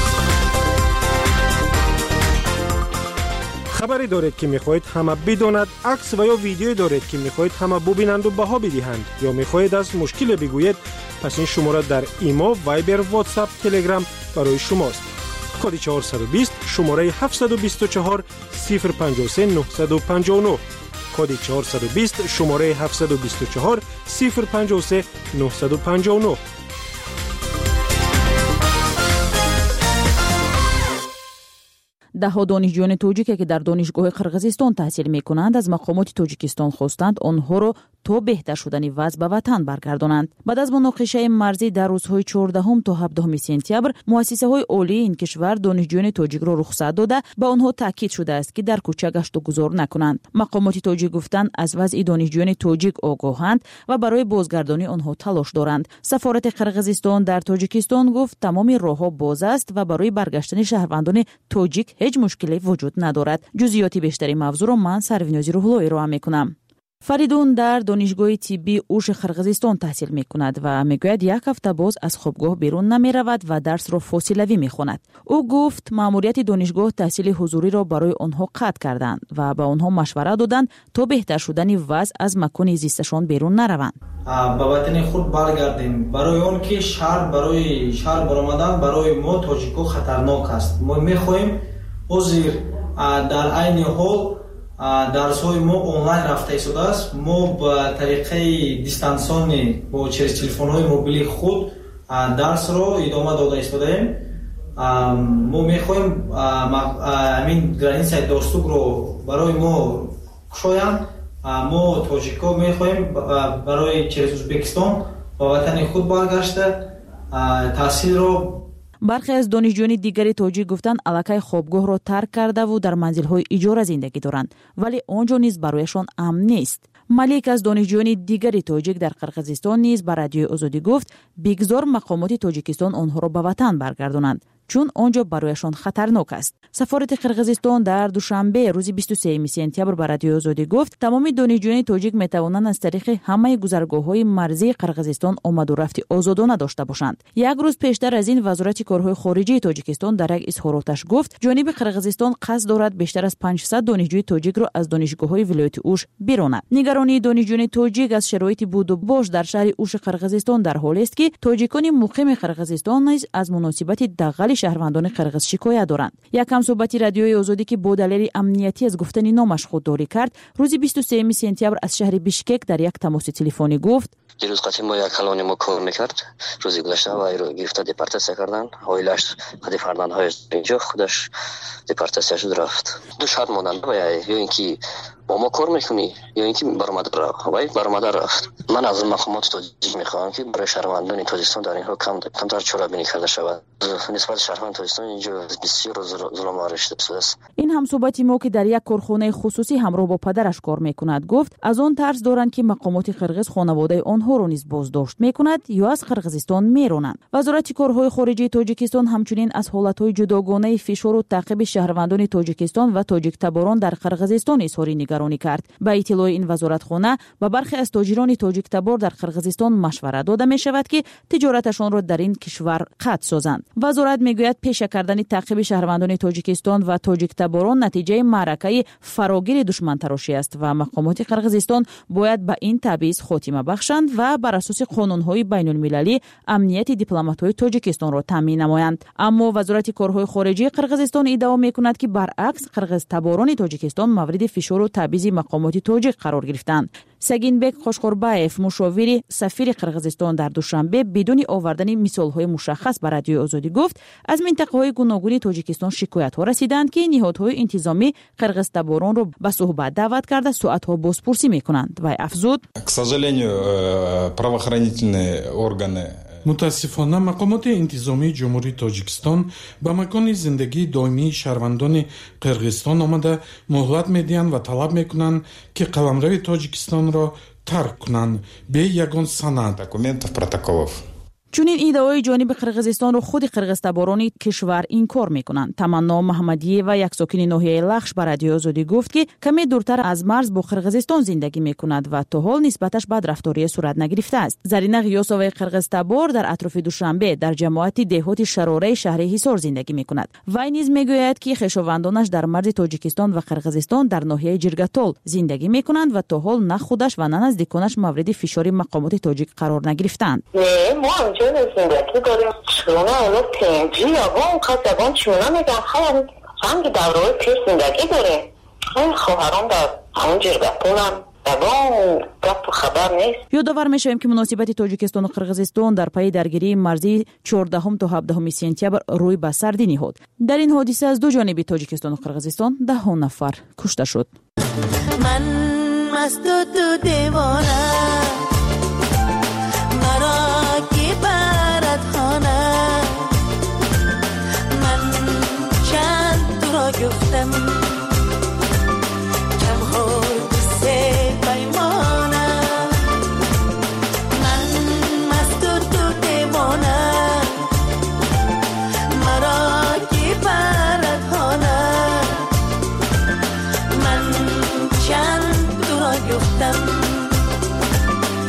خبری دارید که میخواهید همه بداند، عکس و یا ویدیویی دارید که میخواهید همه ببینند و بها بدهند یا میخواهید از مشکل بگویید، پس این شماره در ایما، وایبر، واتساپ، تلگرام برای شماست. کد چهارصد و بیست شماره هفتصد و بیست و چهار صفر پنجاه و سه نهصد و پنجاه و نه. کد چهارصد و بیست شماره هفتصد و بیست و چهار صفر پنجاه و سه نهصد و پنجاه و نه. دهها دانشجویان توجیک که در دانشگاه قرقیزستان تحصیل می‌کنند از مقامات تاجیکستان خواستند آنها را تا بهتر شدن وضع به وطن برگردانند. بعد از مناقشه مرزی در روزهای چهاردهم تا هفدهم سپتامبر، مؤسسه‌های عالی این کشور دانشجویان تاجیک را رخصت داده به آنها تاکید شده است که در کوچه گشت و گذار نکنند. مقامات تاجیک گفتند از وضع دانشجویان تاجیک آگاهند و برای بازگردانی آنها تلاش دارند. سفارت قرقیزستان در تاجیکستان گفت تمام راه‌ها باز است و برای برگشتن شهروندان تاجیک هیچ مشکلی وجود ندارد. جزئیات بیشتری موضوع را من سروینازی روح‌الله ارائه می‌کنم. فریدون در دانشگاه طبی اوش قرقیزستان تحصیل می‌کند و میگوید یک هفته باز از خوابگاه بیرون نمی‌رود و درس را فاصله‌ای می‌خواند. او گفت مأموریت دانشگاه تحصیل حضوری را برای آنها قطع کردند و به آنها مشوره دادند تا بهتر شدن وضع از مکان زیستشان بیرون نروند. به وطن خود برگردیم. برای اون که شهر برای شهر برآمدن برای ما تاجیک‌ها خطرناک است. ما می‌خواهیم حاضر در عین حال درس‌های ما آنلاین رفته ایستاده است. ما با طریقه دیستانسیونی با چرخ تلفن‌های موبیل خود درس را ادامه داده ایستادیم. ما می‌خواهیم همین گرانیسای دوستوک رو برای ما کشایند. ما تاجیک‌ها می‌خواهیم برای چرخ ازبکستان و وطن خود برگشته تحصیل را. برخی از دانشجویان دیگری تاجیک گفتند الکای خوابگاه را ترک کرده و در منزل‌های اجاره زندگی دارند، ولی آنجا نیز برایشان امن نیست. ملیک از دانشجویان دیگری تاجیک در قرقیزستان نیز به رادیوی آزادی گفت بگذار مقامات تاجیکستان آنها را به وطن برگردانند چون آنجا برایشان خطرناک است. سفارت قرقیزستان در دوشنبه روز بیست و سوم سپتامبر به رادیوی آزادی گفت تمام دانشجویان تاجیک میتوانند از طریق همه گذرگاه‌های مرزی قرقیزستان آمد و رفت آزادانه داشته باشند. یک روز پیشتر از این وزارت کارهای خارجه تاجیکستان در یک اظهاراتش گفت جانب قرقیزستان قصد دارد بیشتر از پانصد دانشجوی تاجیک را از دانشگاه‌های ولایت اوش بیراند. نگرانی دانشجویان تاجیک از شرایط بود و باش در شهر اوش قرقیزستان در حالی است که تاجیکان مقیم قرقیزستان نیز از مناسبت دغل شهروندان قرقیز شکایت دارند. یک همصحبتی رادیوی آزادی که با دلیل امنیتی از گفتن نامش خودداری کرد روز بیست و سوم سپتامبر از شهر بیشکک در یک تماس تلفنی گفت دیروز قطعی ما یک کلانی ما کار میکرد روزی گذشته و ایرو گرفته دیپارتاسیا کردن اویلش قدی فرزندهای اینجا خودش دیپارتاسیا شد رفت. دو شرط مانند یا اینکه با ما کار میکنی یا اینکه برآمده را وای برآمده رفت. من از مقامات تاجیک میخوام که برای شهروندان تاجیکستان در اینها کم کمتر چاره‌بینی کرده شود. نسبت شهروندان تاجیکستان اینجا بسیار ظلم آرشته است. این هم صحبتی ما که در یک کارخانه خصوصی همراه با پدرش کار میکند گفت از آن ترس دارند که مقامات قرغیز خانواده آنها را نیز بازداشت میکند یا از قرغیزستان میرانند. وزارت کارهای خارجه تاجیکستان همچنین از حالتهای جداگانه فشار و تعقیب شهروندان تاجیکستان و تاجیک تباران در قرغیزستان اظهار نگرانی کرد. با اطلاع این وزارتخانه به برخی از تاجران تاجیک تبار در قرغیزستان مشورت داده می شود که تجارتشان را در این کشور قطع سازند. وزارت میگوید پیش کردن تعقیب شهروندان تاجیکستان و تاجیک تباران نتیجه معرکه فراگیر دشمن تراشی است و مقامات قرغیزستان باید به این تبعیض خاتمه بخشند و بر اساس قانون‌های بین‌المللی امنیت دیپلمات‌های تاجیکستان را تامین نمایند. اما وزارت کارهای خارجه قرغیزستان ادعا می‌کند که برعکس قرغیز تباران تاجیکستان مورد فشار و تبعیض مقامات تاجیک قرار گرفتند. سگینبک خوشخورباев مشاور سفیر قرغیزستان در دوشنبه بدون آوردن مثال‌های مشخص بر رادیوی آزادی گفت از منطقه‌های گوناگون تاجیکستان شکایت‌ها رسیدند که نهادهای انتظامی قرغیز تباران را به صحبت دعوت کرده ساعت‌ها بازپرسی می‌کنند و افزود متاسفانه مقامات انتظامی جمهوری تاجیکستان به مکان زندگی دائمی شهروندان قرغیزستان آمده مهلت میدهند و طلب میکنند که قلمرو تاجیکستان را ترک کنند به یگان سند دکومنتów protokołów. چونین ادعای جانب قرغیزستان رو خود قرغیز تباران کشور انکار میکنند. تمنا محمدی و یک ساکن ناحیه لخش بر رادیو آزادی گفت که کمی دورتر از مرز با قرغیزستان زندگی میکند و تا حال نسبتش بدرفتاری صورت نگرفته است. زرینه غیاسوی قرغیز تبار در اطراف دوشنبه در جماعت دهات شراره شهر حصار زندگی میکند. وی نیز میگوید که خویشاوندانش در مرز تاجیکستان و قرغیزستان در ناحیه جرگتال زندگی میکنند و تا حال نه خودش و نه نزدیکانش مورد فشار مقامات تاجیک قرار نگرفتند. زندگی داریم چونه اونو پنجی یا با قطبان چونه میگن خیلی رنگ دوره پیر زندگی داره. این خواهران در همون جرگتونم دوام گفت خبر نیست. یادآور میشویم که مناسبت تاجیکستان و قرغیزستان در پی درگیری مرزی چهاردهم تا هفدهم سپتامبر روی به سردی نهاد. در این حادثه از دو جانب تاجیکستان و قرغیزستان ده ها نفر کشته شد. من مست و تو دیوانه مرا کی برات خانه من چند تو را گفتم کم ها سه پیمانه من مست و تو دیوانه مرا کی برات خانه من چند تو را گفتم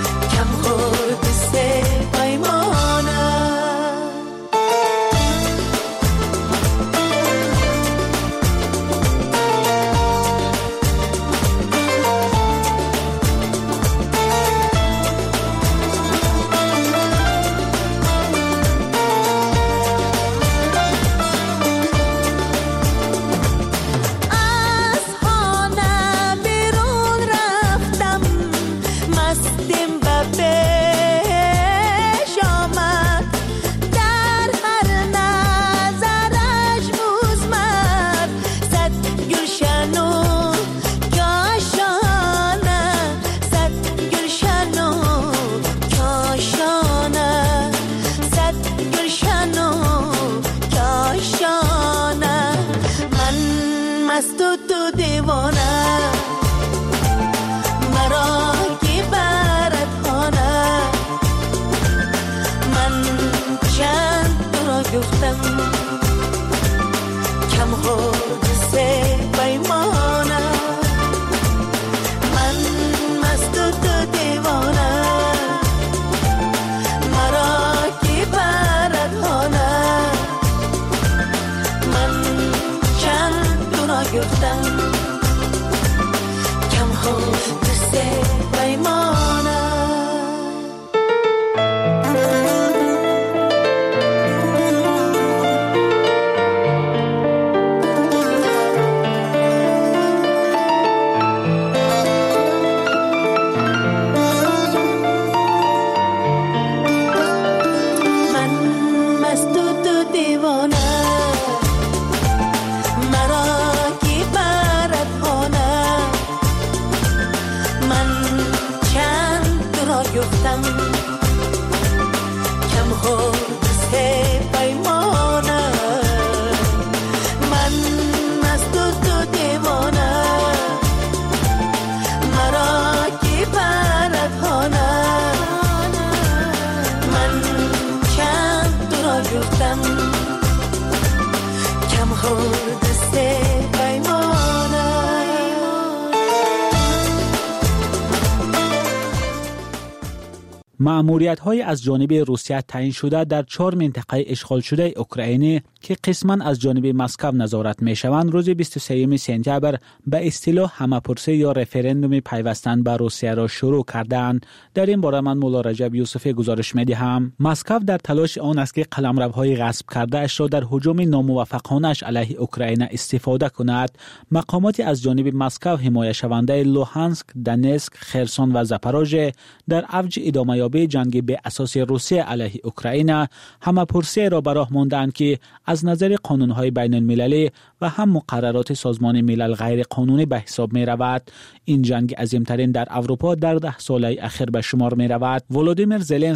مأموریت‌های از جانب روسیه تعیین شده در چهار منطقه اشغال شده اوکراینی که قسماً از جانب مسکو نظارت می‌شوند روز بیست و سوم سپتامبر به اصطلاح همه‌پرسی یا رفراندوم پیوستن به روسیه را شروع کردند. در این باره من مولا رجب یوسفی گزارش می‌دهم. مسکو در تلاش آن است که قلمروهای غصب کرده اش را در هجوم ناموفقانه‌اش علیه اوکراین استفاده کند. مقامات از جانب مسکو حمایت شونده لوهانسک، دنسک، خرسون و زاپاروژه در اوج ادامه به جنگ به اساس روسیه علیه اوکراین همه‌پرسی را به راه ماندند که از نظر قانون‌های بین المللی و هم مقررات سازمان ملل غیر قانونی به حساب می رود. این جنگ عظیم‌ترین در اروپا در ده ساله اخیر به شمار می رود. ولودیمیر زلنسکی